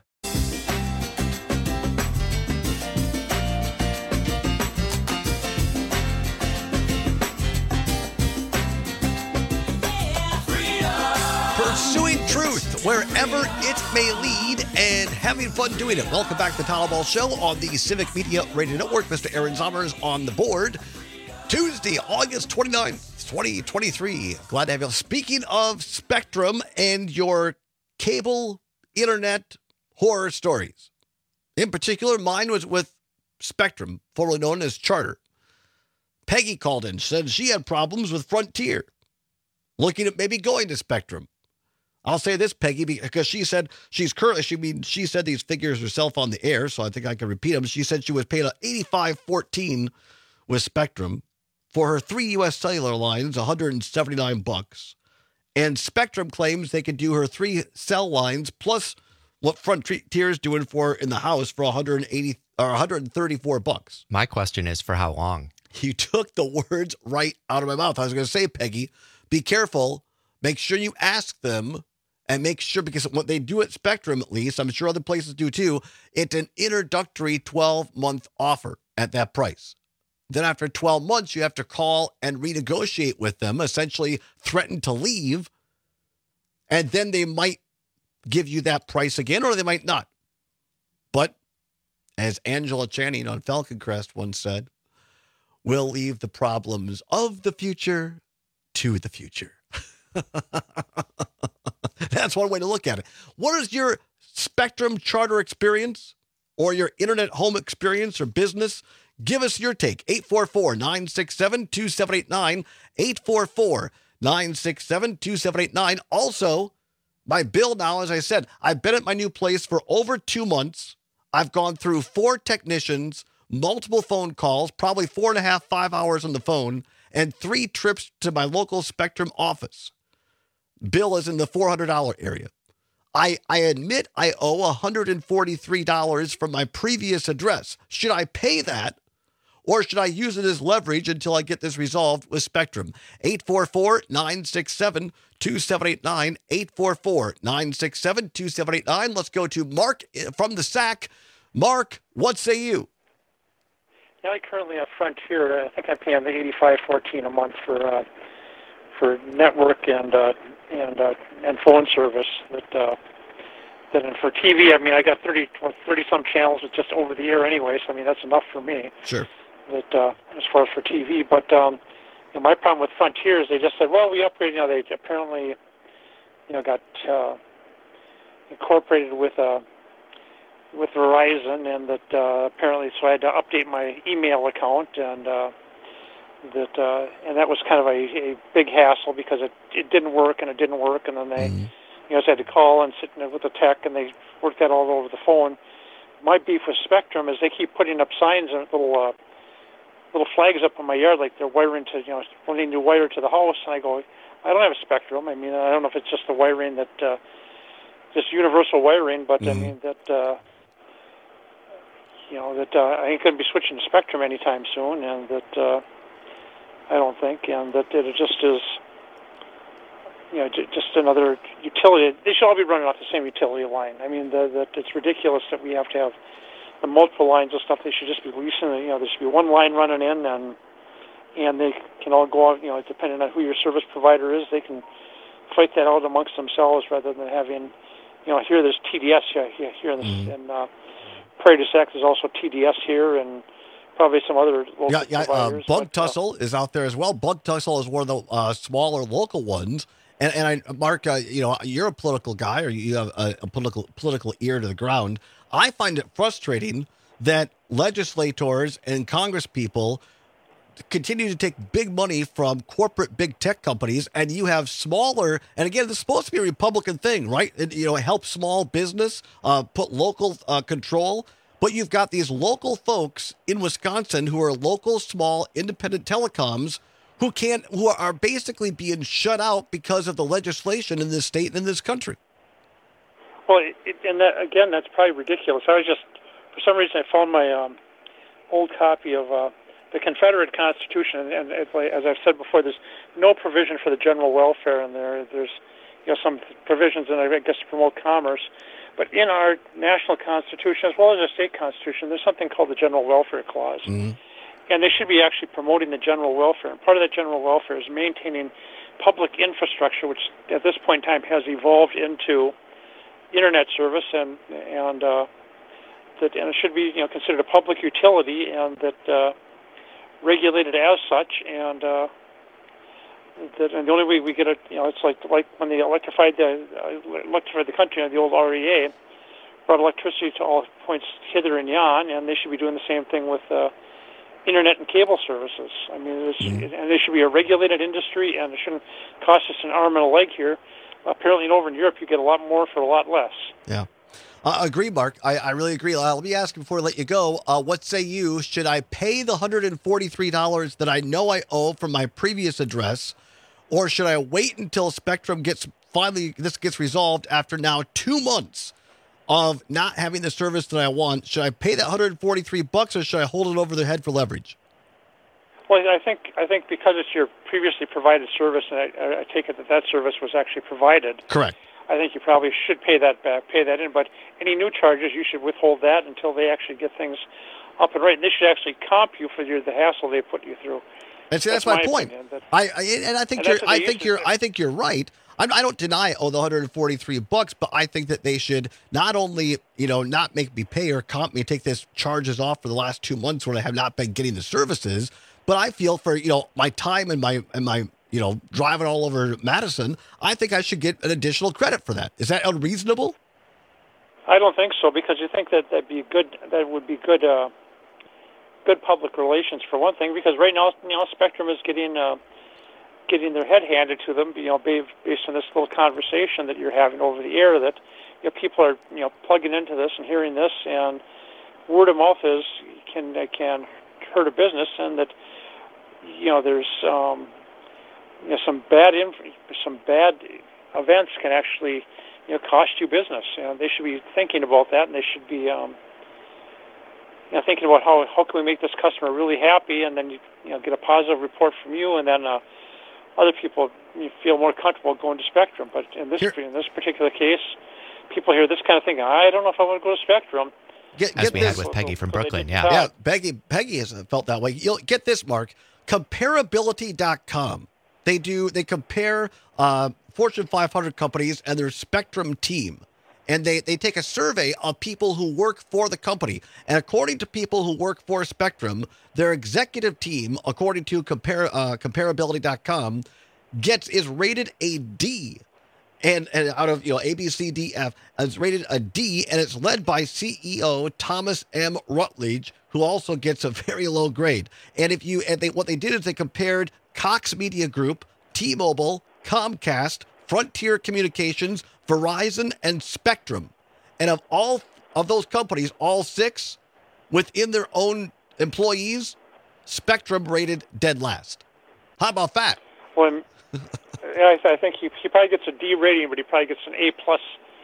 Pursuing truth wherever it may lead and having fun doing it. Welcome back to the Tyler Ball Show on the Civic Media Radio Network. Mister Aaron Zommers on the board. Tuesday, August twenty-ninth, twenty twenty-three. Glad to have you. Speaking of Spectrum and your cable internet horror stories. In particular, mine was with Spectrum, formerly known as Charter. Peggy called in, said she had problems with Frontier, looking at maybe going to Spectrum. I'll say this, Peggy, because she said she's currently, she mean, she said these figures herself on the air, so I think I can repeat them. She said she was paid eighty-five fourteen with Spectrum for her three U S cellular lines, one hundred seventy-nine bucks. And Spectrum claims they can do her three cell lines plus what Frontier is doing for her in the house for one hundred eighty or one hundred thirty-four bucks. My question is, for how long? You took the words right out of my mouth. I was going to say, Peggy, be careful. Make sure you ask them. And make sure, because what they do at Spectrum, at least, I'm sure other places do too, it's an introductory twelve-month offer at that price. Then after twelve months, you have to call and renegotiate with them, essentially threaten to leave. And then they might give you that price again, or they might not. But as Angela Channing on Falcon Crest once said, we'll leave the problems of the future to the future. That's one way to look at it. What is your Spectrum Charter experience or your internet home experience or business? Give us your take. eight four four, nine six seven, two seven eight nine. eight four four, nine six seven, two seven eight nine. Also, my bill now, as I said, I've been at my new place for over two months. I've gone through four technicians, multiple phone calls, probably four and a half, five hours on the phone, and three trips to my local Spectrum office. Bill is in the four hundred dollars area. I, I admit I owe one hundred forty-three dollars from my previous address. Should I pay that, or should I use it as leverage until I get this resolved with Spectrum? eight four four, nine six seven, two seven eight nine. eight four four, nine six seven, two seven eight nine. Let's go to Mark from the S A C. Mark, what say you? Yeah, I currently have Frontier. I think I pay on the eighty-five fourteen a month for uh, for network and uh, and uh, and phone service. That uh, that and for T V, I mean, I got thirty, thirty some channels with just over the air anyway. So I mean, that's enough for me. Sure. That uh, as far as for T V, but um, you know, my problem with Frontier is they just said, well, we upgraded. You know, they apparently you know got uh, incorporated with a. Uh, with Verizon, and that uh, apparently, so I had to update my email account, and uh, that uh, and that was kind of a, a big hassle because it, it didn't work and it didn't work, and then they, mm-hmm. you know, so I had to call and sit with the tech, and they worked that all over the phone. My beef with Spectrum is they keep putting up signs and little uh, little flags up in my yard, like they're wiring to, you know, wanting to wire to the house, and I go, I don't have a Spectrum. I mean, I don't know if it's just the wiring that, uh, just universal wiring, but mm-hmm. I mean that. Uh, You know, that uh, I ain't going to be switching to Spectrum anytime soon, and that uh, I don't think, and that it just is, you know, j- just another utility. They should all be running off the same utility line. I mean, the, that it's ridiculous that we have to have the multiple lines of stuff. They should just be leasing. You know, there should be one line running in, and and they can all go out. You know, depending on who your service provider is, they can fight that out amongst themselves rather than having, you know, here there's T D S here, here in this, mm-hmm. and. Uh, Prairie du Sac is also T D S here, and probably some other local yeah, yeah, providers. Uh, Bug but, Tussle uh, is out there as well. Bug Tussle is one of the uh, smaller local ones. And, and I, Mark, uh, you know, you're a political guy, or you have a, a political political ear to the ground. I find it frustrating that legislators and Congress people continue to take big money from corporate big tech companies, and you have smaller, and again, this is supposed to be a Republican thing, right? It, you know, help small business, uh, put local uh, control, but you've got these local folks in Wisconsin who are local, small, independent telecoms who can't, who are basically being shut out because of the legislation in this state and in this country. Well, it, and that, again, that's probably ridiculous. I was just, for some reason, I found my um, old copy of uh, the Confederate Constitution, and it's like, as I've said before, there's no provision for the general welfare, and there there's you know some provisions in it, I guess, to promote commerce. But in our national Constitution, as well as our state Constitution, there's something called the General Welfare Clause, mm-hmm. and they should be actually promoting the general welfare. And part of that general welfare is maintaining public infrastructure, which at this point in time has evolved into internet service, and and uh, that and it should be you know considered a public utility, and that. Uh, regulated as such, and uh, that, and the only way we get it, you know, it's like like when they electrified the uh, electrified the country, you know, the old R E A brought electricity to all points hither and yon, and they should be doing the same thing with uh, internet and cable services. I mean, it is, mm-hmm. and they should be a regulated industry, and it shouldn't cost us an arm and a leg here. Apparently, over in Europe, you get a lot more for a lot less. Yeah. I uh, agree, Mark. I, I really agree. Uh, let me ask you before I let you go, uh, what say you? Should I pay the one hundred forty-three dollars that I know I owe from my previous address, or should I wait until Spectrum gets finally, this gets resolved after now two months of not having the service that I want? Should I pay that one hundred forty-three bucks, or should I hold it over their head for leverage? Well, I think I think because it's your previously provided service, and I, I take it that that service was actually provided. Correct. I think you probably should pay that back, pay that in. But any new charges, you should withhold that until they actually get things up and right, and they should actually comp you for your, the hassle they put you through. And see, that's, that's my, my point. Opinion, I, I and I think and you're I think you're I think you're right. I'm, I don't deny oh the one hundred forty-three bucks, but I think that they should not only you know not make me pay or comp me take this charges off for the last two months when I have not been getting the services, but I feel for you know my time and my and my you know driving all over Madison, I think I should get an additional credit for that. Is that unreasonable? I don't think so, because you think that that'd be good. That would be good. Uh, good public relations for one thing, because right now, you know, Spectrum is getting uh, getting their head handed to them. You know, based on this little conversation that you're having over the air, that you know people are you know plugging into this and hearing this, and word of mouth is can can hurt a business, and that you know there's um, you know some bad inf- some bad events can actually. You know, cost you business. You know, they should be thinking about that, and they should be, um, you know, thinking about how how can we make this customer really happy, and then you, you know get a positive report from you, and then uh, other people you feel more comfortable going to Spectrum. But in this in this particular case, people hear this kind of thing. I don't know if I want to go to Spectrum. Get, As get we this. had with Peggy from Brooklyn, yeah. Yeah, Peggy Peggy has felt that way. You'll get this, Mark. Comparability dot com. They do. They compare uh, Fortune five hundred companies and their Spectrum team, and they they take a survey of people who work for the company. And according to people who work for Spectrum, their executive team, according to compare uh, Comparability dot com, gets is rated a D. And, and out of you know A, B, C, D, F, it's rated a D, and it's led by C E O Thomas M. Rutledge, who also gets a very low grade. And if you and they what they did is they compared Cox Media Group, T-Mobile, Comcast, Frontier Communications, Verizon, and Spectrum. And of all of those companies, all six within their own employees, Spectrum rated dead last. How about that? Well, yeah, I think he, he probably gets a D rating, but he probably gets an A plus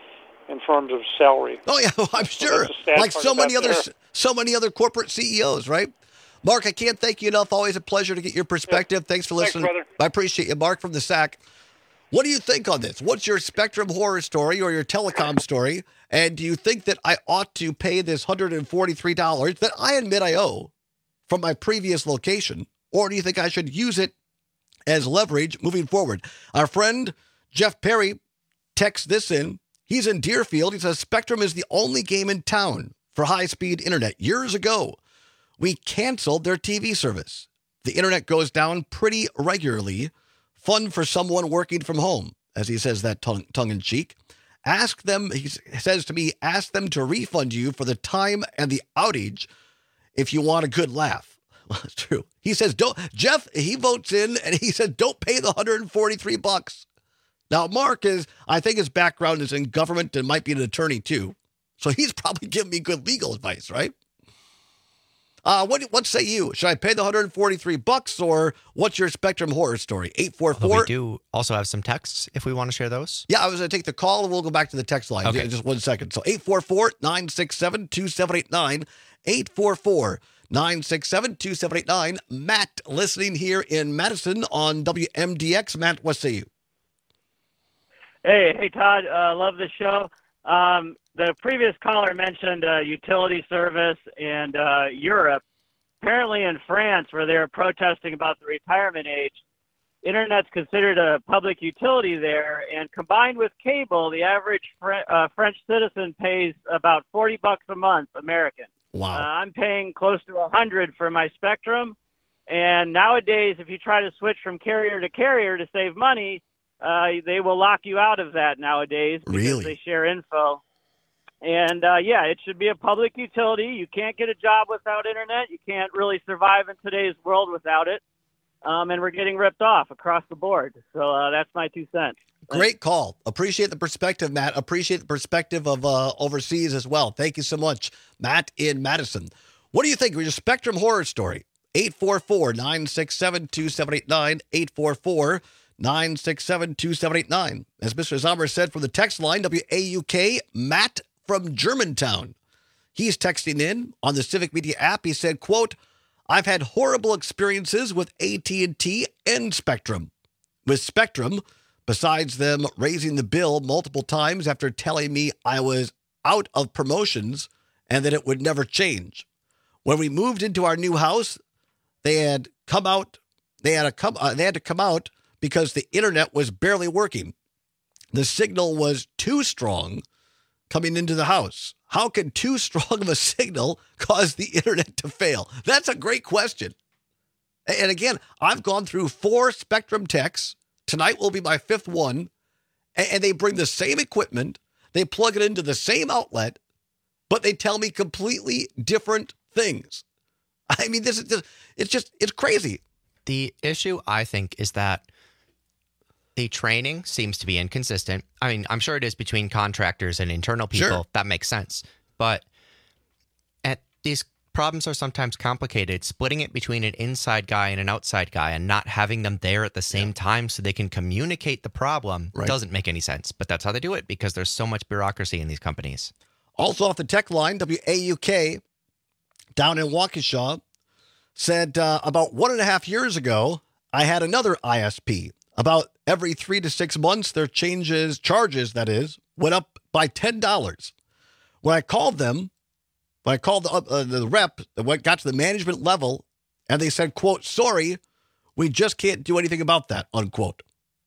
in terms of salary. Oh yeah, well, I'm so sure. Like so many other, there. so many other corporate C E Os, right? Mark, I can't thank you enough. Always a pleasure to get your perspective. Yeah. Thanks for listening. Thanks, brother. I appreciate you, Mark from the S A C. What do you think on this? What's your Spectrum horror story or your telecom story? And do you think that I ought to pay this one hundred forty-three dollars that I admit I owe from my previous location? Or do you think I should use it as leverage moving forward? Our friend Jeff Perry texts this in. He's in Deerfield. He says, Spectrum is the only game in town for high-speed internet. Years ago, we canceled their T V service. The internet goes down pretty regularly. Fun for someone working from home, as he says that tongue, tongue-in-cheek. Ask them, he says to me, ask them to refund you for the time and the outage if you want a good laugh. Well, it's true. He says, don't, Jeff, he votes in and he said, don't pay the one hundred forty-three bucks. Now, Mark is, I think his background is in government and might be an attorney too. So he's probably giving me good legal advice, right? Uh, what what say you? Should I pay the one hundred forty-three bucks, or what's your Spectrum horror story? eight four four. We do also have some texts if we want to share those. Yeah, I was going to take the call and we'll go back to the text line. Okay. Yeah, just one second. So eight four four, nine six seven, two seven eight nine, eight four four, nine six seven, two seven eight nine. Matt, listening here in Madison on W M D X. Matt, what say you? Hey, hey, Todd. Uh, love the show. Um, the previous caller mentioned uh, utility service in uh, Europe. Apparently in France, where they were protesting about the retirement age, Internet's considered a public utility there, and combined with cable, the average Fre- uh, French citizen pays about forty bucks a month, American. Wow. Uh, I'm paying close to one hundred for my Spectrum, and nowadays, if you try to switch from carrier to carrier to save money, uh, they will lock you out of that nowadays because Really? they share info. And, uh, yeah, it should be a public utility. You can't get a job without Internet. You can't really survive in today's world without it. Um, and we're getting ripped off across the board. So uh, that's my two cents. Great call. Appreciate the perspective, Matt. Appreciate the perspective of uh, overseas as well. Thank you so much, Matt in Madison. What do you think of your Spectrum horror story? eight four four, nine six seven, two seven eight nine, eight four four, nine six seven, two seven eight nine. As Mister Zomer said from the text line, W A U K, Matt from Germantown. He's texting in on the Civic Media app. He said, quote, I've had horrible experiences with A T and T and Spectrum. With Spectrum, besides them raising the bill multiple times after telling me I was out of promotions and that it would never change. When we moved into our new house, they had come out. They had to come. Uh, they had to come out because the internet was barely working. The signal was too strong coming into the house. How can too strong of a signal cause the internet to fail? That's a great question. And again, I've gone through four Spectrum techs. Tonight will be my fifth one. And they bring the same equipment. They plug it into the same outlet, but they tell me completely different things. I mean, this is just, it's just, it's crazy. The issue, I think, is that the training seems to be inconsistent. I mean, I'm sure it is between contractors and internal people. Sure. That makes sense. But at, these problems are sometimes complicated. Splitting it between an inside guy and an outside guy and not having them there at the same yeah. time so they can communicate the problem right. doesn't make any sense. But that's how they do it because there's so much bureaucracy in these companies. Also off the tech line, W A U K down in Waukesha said uh, about one and a half years ago, I had another I S P. About every three to six months, their changes, charges, that is, went up by ten dollars. When I called them, when I called the, uh, the rep, that got to the management level, and they said, quote, sorry, we just can't do anything about that, unquote.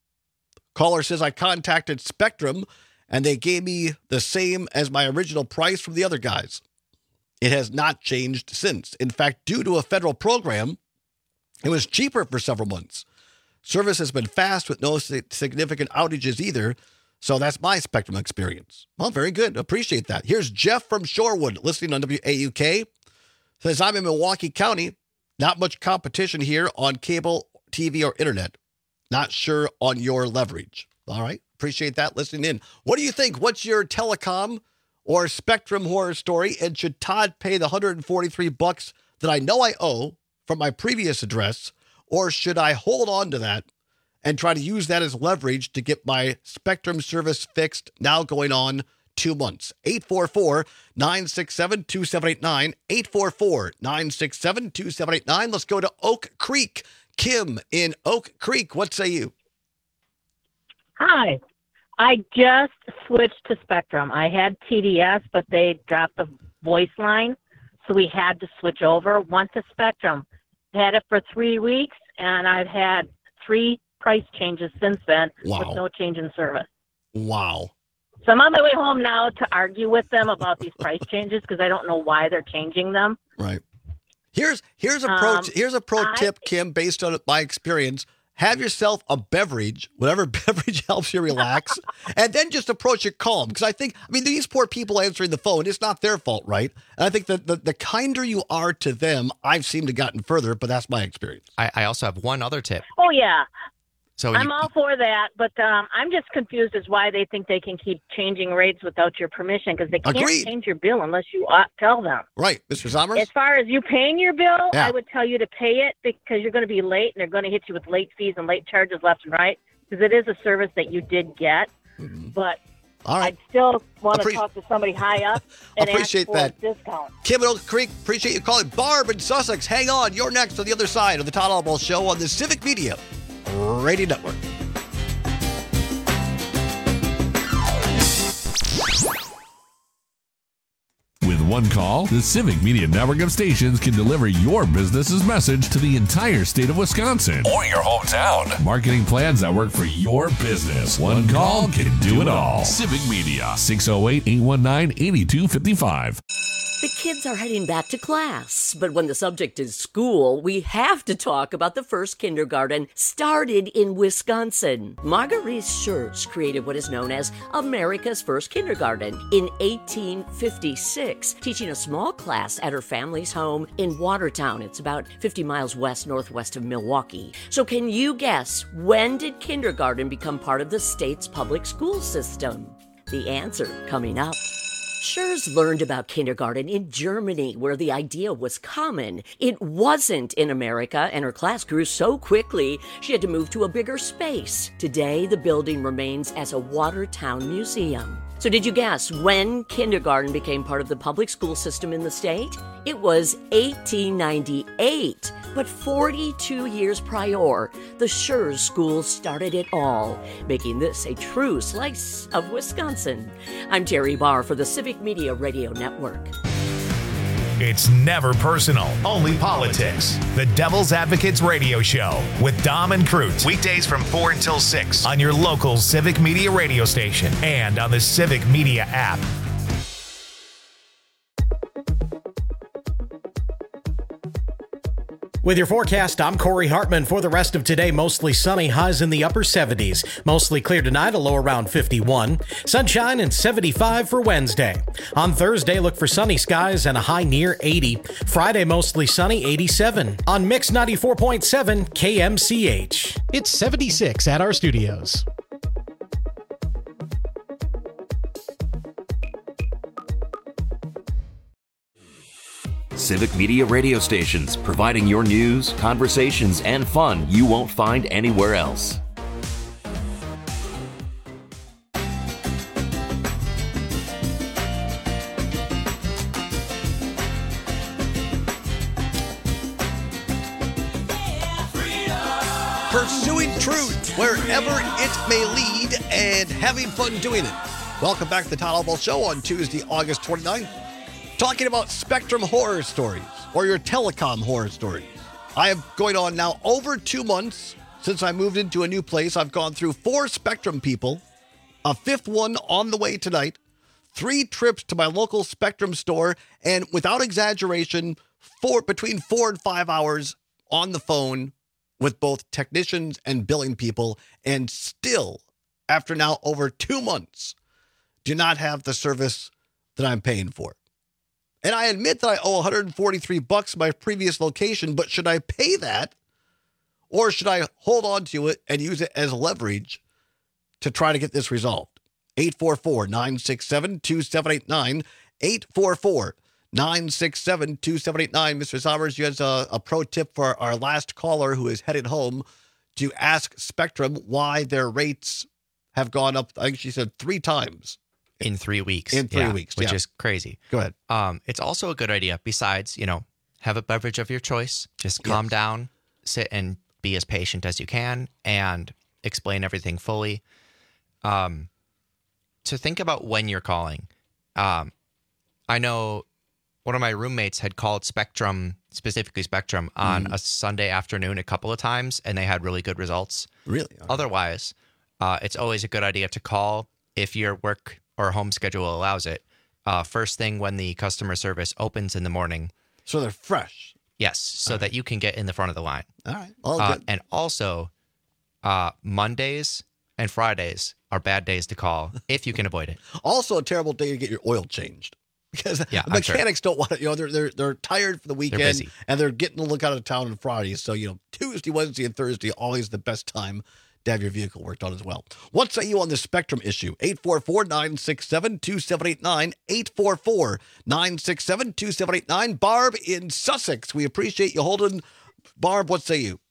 Caller says I contacted Spectrum, and they gave me the same as my original price from the other guys. It has not changed since. In fact, due to a federal program, it was cheaper for several months. Service has been fast with no significant outages either. So that's my Spectrum experience. Well, very good. Appreciate that. Here's Jeff from Shorewood listening on W A U K. Says, I'm in Milwaukee County. Not much competition here on cable, T V, or internet. Not sure on your leverage. All right. Appreciate that listening in. What do you think? What's your telecom or Spectrum horror story? And should Todd pay the one hundred forty-three bucks that I know I owe from my previous address? Or should I hold on to that and try to use that as leverage to get my Spectrum service fixed, now going on two months? eight four four, nine six seven, two seven eight nine. eight four four, nine six seven, two seven eight nine. Let's go to Oak Creek. Kim in Oak Creek, what say you? Hi. I just switched to Spectrum. I had T D S, but they dropped the voice line, so we had to switch over. Went to Spectrum. Had it for three weeks, and I've had three price changes since then wow. with no change in service. Wow. So I'm on my way home now to argue with them about these price changes because I don't know why they're changing them. Right. Here's here's a pro Um, here's a pro I- tip, Kim, based on my experience. Have yourself a beverage, whatever beverage helps you relax, and then just approach it calm. Because I think, I mean, these poor people answering the phone, it's not their fault, right? And I think that the, the kinder you are to them, I've seemed to gotten further, but that's my experience. I, I also have one other tip. Oh, yeah. So I'm you, all for that, but um, I'm just confused as why they think they can keep changing rates without your permission because they can't Agreed. change your bill unless you uh, tell them. Right, Mister Zommers? As far as you paying your bill, Yeah. I would tell you to pay it because you're going to be late and they're going to hit you with late fees and late charges left and right because it is a service that you did get. Mm-hmm. But All right. I'd still want to Appre- talk to somebody high up and Appreciate ask for that. a discount. Kim in Oak Creek, appreciate you calling. Barb in Sussex, hang on. You're next on the other side of the Todd Oswald Show on the Civic Media Radio Network. With one call, the Civic Media Network of stations can deliver your business's message to the entire state of Wisconsin or your hometown. Marketing plans that work for your business. One call can do it all. Civic Media, six oh eight, eight one nine, eight two five five. The kids are heading back to class, but when the subject is school, we have to talk about the first kindergarten started in Wisconsin. Marguerite Schurz created what is known as America's first kindergarten in eighteen fifty-six, teaching a small class at her family's home in Watertown. It's about fifty miles west northwest of Milwaukee. So can you guess, when did kindergarten become part of the state's public school system? The answer coming up. Schurz learned about kindergarten in Germany, where the idea was common. It wasn't in America, and her class grew so quickly, she had to move to a bigger space. Today, the building remains as a Watertown museum. So did you guess when kindergarten became part of the public school system in the state? It was eighteen ninety-eight, but forty-two years prior, the Schurz School started it all, making this a true slice of Wisconsin. I'm Terry Barr for the Civic Media Radio Network. It's never personal, only politics. The Devil's Advocates Radio Show with Dom and Cruz. Weekdays from four until six on your local Civic Media radio station and on the Civic Media app. With your forecast, I'm Corey Hartman. For the rest of today, mostly sunny, highs in the upper seventies. Mostly clear tonight, a low around fifty-one. Sunshine and seventy-five for Wednesday. On Thursday, look for sunny skies and a high near eighty. Friday, mostly sunny, eighty-seven. On Mix ninety-four point seven K M C H. It's seventy-six at our studios. Civic Media radio stations, providing your news, conversations, and fun you won't find anywhere else. Pursuing truth wherever it may lead and having fun doing it. Welcome back to the Todd Albaugh Show on Tuesday, August twenty-ninth. Talking about Spectrum horror stories or your telecom horror stories. I have going on now over two months since I moved into a new place. I've gone through four Spectrum people, a fifth one on the way tonight, three trips to my local Spectrum store, and without exaggeration, four between four and five hours on the phone with both technicians and billing people, and still, after now over two months, do not have the service that I'm paying for. And I admit that I owe one hundred forty-three bucks my previous location, but should I pay that? Or should I hold on to it and use it as leverage to try to get this resolved? eight four four, nine six seven, two seven eight nine. eight four four, nine six seven, two seven eight nine. Mister Sommers, you have a, a pro tip for our last caller who is headed home to ask Spectrum why their rates have gone up. I think she said three times. In three weeks. In three yeah, weeks, which yeah. is crazy. Go ahead. Um, it's also a good idea. Besides, you know, have a beverage of your choice. Just calm Yes. down, sit and be as patient as you can, and explain everything fully. Um, to think about when you're calling. Um, I know one of my roommates had called Spectrum, specifically Spectrum, on Mm. a Sunday afternoon a couple of times, and they had really good results. Really? Otherwise, uh, it's always a good idea to call if your work or home schedule allows it, uh, first thing when the customer service opens in the morning. So they're fresh. Yes, so that you can get in the front of the line. All right. All Uh, good. and also, uh, Mondays and Fridays are bad days to call if you can avoid it. Also a terrible day to get your oil changed. Because Yeah, the I'm sure. mechanics don't want to, you know, they're, they're, they're tired for the weekend busy. and they're getting to look out of town on Friday. So, you know, Tuesday, Wednesday, and Thursday, always the best time to have your vehicle worked on as well. What say you on the Spectrum issue? eight four four, nine six seven, two seven eight nine. eight four four, nine six seven, two seven eight nine. Barb in Sussex. We appreciate you holding. Barb, what say you?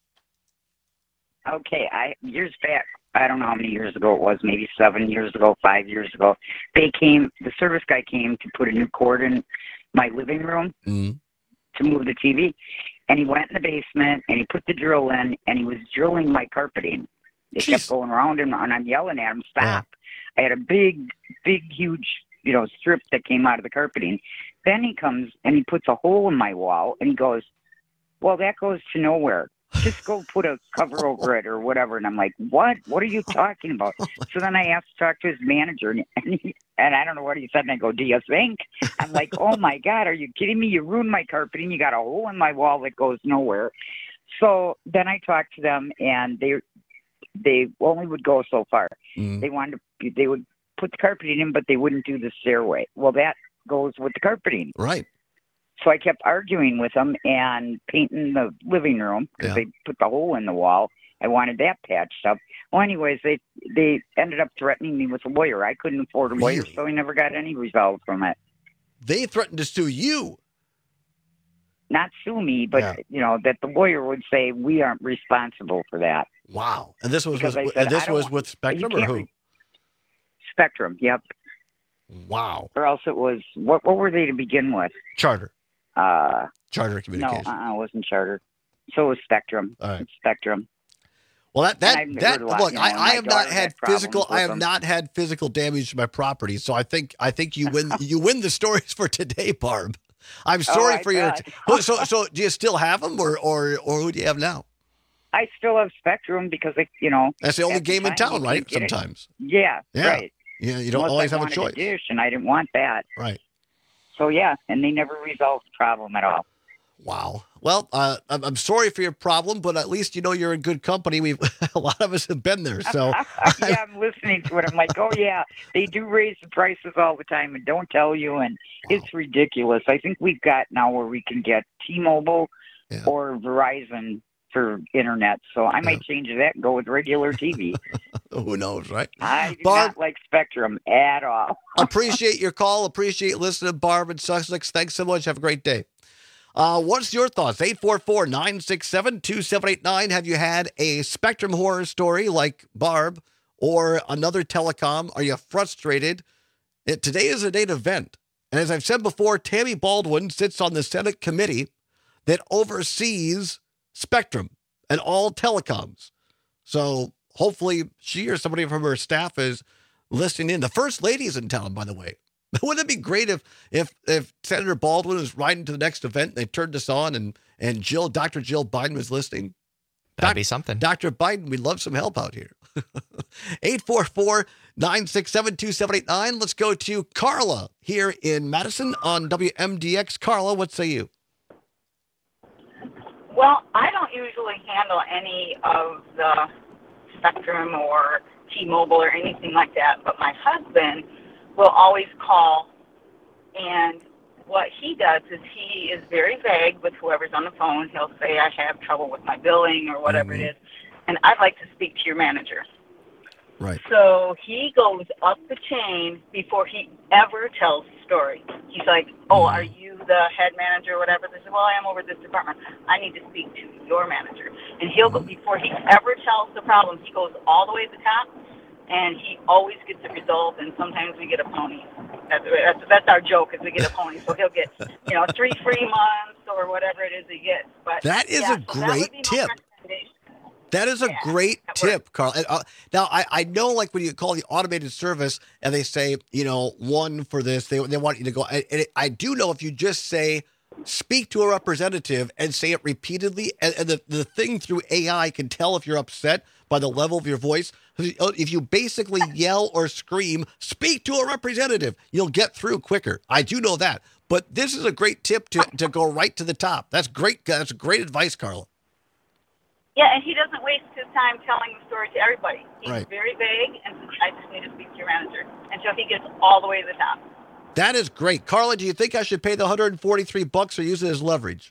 Okay, I years back, I don't know how many years ago it was, maybe seven years ago, five years ago, they came, the service guy came to put a new cord in my living room mm-hmm. to move the T V, and he went in the basement, and he put the drill in, and he was drilling my carpeting. They Jeez. kept going around him, and I'm yelling at him, stop. Yeah. I had a big, big, huge, you know, strip that came out of the carpeting. Then he comes, and he puts a hole in my wall, and he goes, well, that goes to nowhere. Just go put a cover over it or whatever. And I'm like, what? What are you talking about? So then I asked to talk to his manager, and, and, he, and I don't know what he said. And I go, do you think? I'm like, oh, my God, are you kidding me? You ruined my carpeting. You got a hole in my wall that goes nowhere. So then I talked to them, and they they only would go so far. Mm. They wanted to, they would put the carpeting in, but they wouldn't do the stairway. Well, that goes with the carpeting. Right. So I kept arguing with them and painting the living room because Yeah. they put the hole in the wall. I wanted that patched up. Well, anyways, they they ended up threatening me with a lawyer. I couldn't afford a lawyer, Really? so I never got any result from it. They threatened to sue you. Not sue me, but, Yeah. you know, that the lawyer would say we aren't responsible for that. Wow. And this was Because with, I said, and this I don't was want- with Spectrum you or can't who? re- Spectrum, yep. Wow. Or else it was, what what were they to begin with? Charter. Uh, Charter Communications. No, uh-uh, it wasn't Charter. So it was Spectrum. All right. It's Spectrum. Well, that that And I've that heard a lot, look, you know, I, and I my have not daughter had had problems physical. I with have them. not had physical damage to my property, so I think I think you win. You win the stories for today, Barb. I'm sorry oh, for your. So, so do you still have them, or, or, or who do you have now? I still have Spectrum because, I, you know. That's the only game the in town, right? It. Sometimes. Yeah, yeah, right. Yeah, you don't Unless always I have a wanted choice. Dish, and I didn't want that. Right. So, yeah, and they never resolved the problem at all. Wow. Well, uh, I'm, I'm sorry for your problem, but at least you know you're in good company. We've a lot of us have been there, so. Yeah, I'm listening to it. I'm like, oh, yeah, they do raise the prices all the time and don't tell you, and wow. It's ridiculous. I think we've got now where we can get T-Mobile yeah. or Verizon for internet, so I might yeah. change that and go with regular T V. Who knows, right? I do Barb, not like Spectrum at all. Appreciate your call. Appreciate listening to Barb and Sussex. Thanks so much. Have a great day. Uh, what's your thoughts? eight four four, nine six seven, two seven eight nine. Have you had a Spectrum horror story like Barb or another telecom? Are you frustrated? It, today is a date event. And as I've said before, Tammy Baldwin sits on the Senate committee that oversees Spectrum and all telecoms. So hopefully she or somebody from her staff is listening in. The First Lady's in town, by the way. Wouldn't it be great if if if Senator Baldwin was riding to the next event and they turned this on and, and Jill, Doctor Jill Biden was listening? That'd Doc, be something. Doctor Biden, we'd love some help out here. eight four four, nine six seven, two seven eight nine. Let's go to Carla here in Madison on W M D X. Carla, what say you? Well, I don't usually handle any of the Spectrum or T-Mobile or anything like that, but my husband will always call, and what he does is he is very vague with whoever's on the phone. He'll say, I have trouble with my billing or whatever mm-hmm. it is, and I'd like to speak to your manager. Right. So he goes up the chain before he ever tells the story. He's like, oh, are you the head manager or whatever? They say, well, I am over this department. I need to speak to your manager. And he'll go, before he ever tells the problem, he goes all the way to the top, and he always gets it resolved, and sometimes we get a pony. That's, that's, that's our joke, is we get a pony. So he'll get, you know, three free months or whatever it is he gets. But that is yeah, a so great tip. That is a yeah, great tip, Carl. And, uh, now, I, I know, like, when you call the automated service and they say, you know, one for this, they, they want you to go. And, and it, I do know if you just say, speak to a representative and say it repeatedly, and, and the, the thing through A I can tell if you're upset by the level of your voice. If you basically yell or scream, speak to a representative, you'll get through quicker. I do know that. But this is a great tip to, to go right to the top. That's great. That's great advice, Carla. Yeah, and he doesn't waste his time telling the story to everybody. He's right. very vague, and I just need to speak to your manager until he gets all the way to the top. That is great. Carla, do you think I should pay the one hundred forty-three bucks or use it as leverage?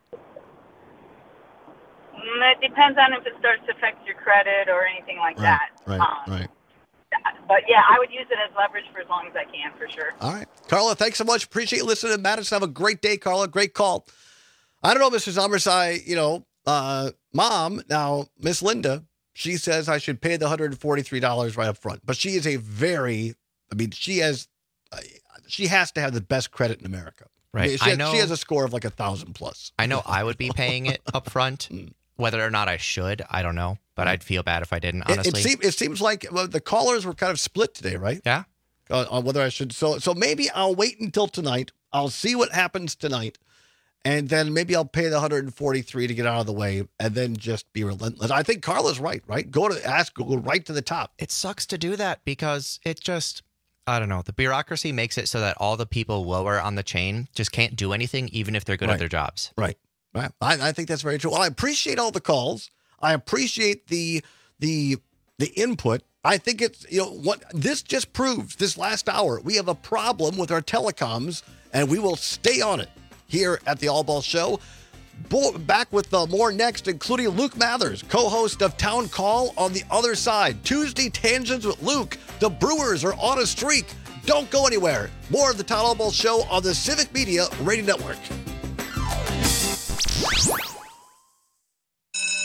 Mm, it depends on if it starts to affect your credit or anything like right, that. Right, um, right. But, yeah, I would use it as leverage for as long as I can, for sure. All right. Carla, thanks so much. Appreciate you listening to Madison. Have a great day, Carla. Great call. I don't know, Mister Zombers, I, you know, uh, Mom, now, Miss Linda, she says I should pay the one hundred forty-three dollars right up front. But she is a very, I mean, she has, uh, she has to have the best credit in America. Right. I mean, she, I has, know, she has a score of like a thousand plus. I know I would be paying it up front. Whether or not I should, I don't know. But I'd feel bad if I didn't, honestly. It, it, seem, it seems like well, the callers were kind of split today, right? Yeah. Uh, on whether I should. So, so maybe I'll wait until tonight. I'll see what happens tonight. And then maybe I'll pay the one hundred forty-three to get out of the way and then just be relentless. I think Carla's right, right? Go to ask Google right to the top. It sucks to do that because it just, I don't know. The bureaucracy makes it so that all the people lower on the chain just can't do anything, even if they're good right. at their jobs. Right. Right. I, I think that's very true. Well, I appreciate all the calls. I appreciate the the the input. I think it's, you know, what this just proves this last hour. We have a problem with our telecoms, and we will stay on it here at the All Ball Show. Bo- back with uh, more next, including Luke Mathers, co-host of Town Call on the Other Side. Tuesday Tangents with Luke. The Brewers are on a streak. Don't go anywhere. More of the Town All Ball Show on the Civic Media Radio Network. The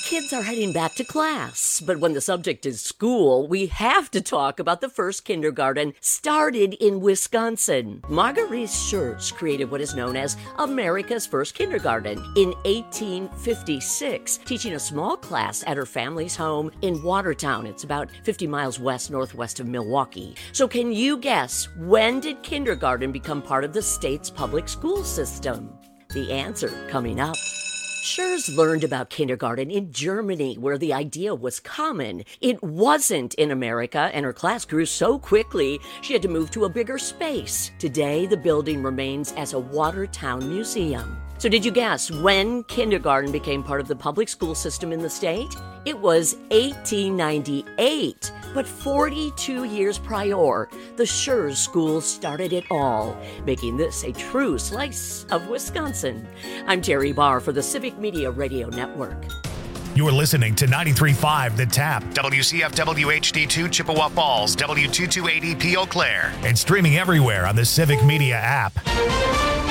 kids are heading back to class, but when the subject is school, we have to talk about the first kindergarten started in Wisconsin. Marguerite Schertz created what is known as America's first kindergarten in eighteen fifty-six, teaching a small class at her family's home in Watertown. It's about fifty miles west northwest of Milwaukee. So can you guess, when did kindergarten become part of the state's public school system? The answer coming up. Schertz learned about kindergarten in Germany, where the idea was common. It wasn't in America, and her class grew so quickly, she had to move to a bigger space. Today, the building remains as a Watertown museum. So did you guess when kindergarten became part of the public school system in the state? It was eighteen ninety-eight, but forty-two years prior, the Schertz School started it all, making this a true slice of Wisconsin. I'm Terry Barr for the Civic Media Radio Network. You're listening to ninety-three point five The Tap, W C F W H D two Chippewa Falls, W two two eight E P Eau Claire, and streaming everywhere on the Civic Media app.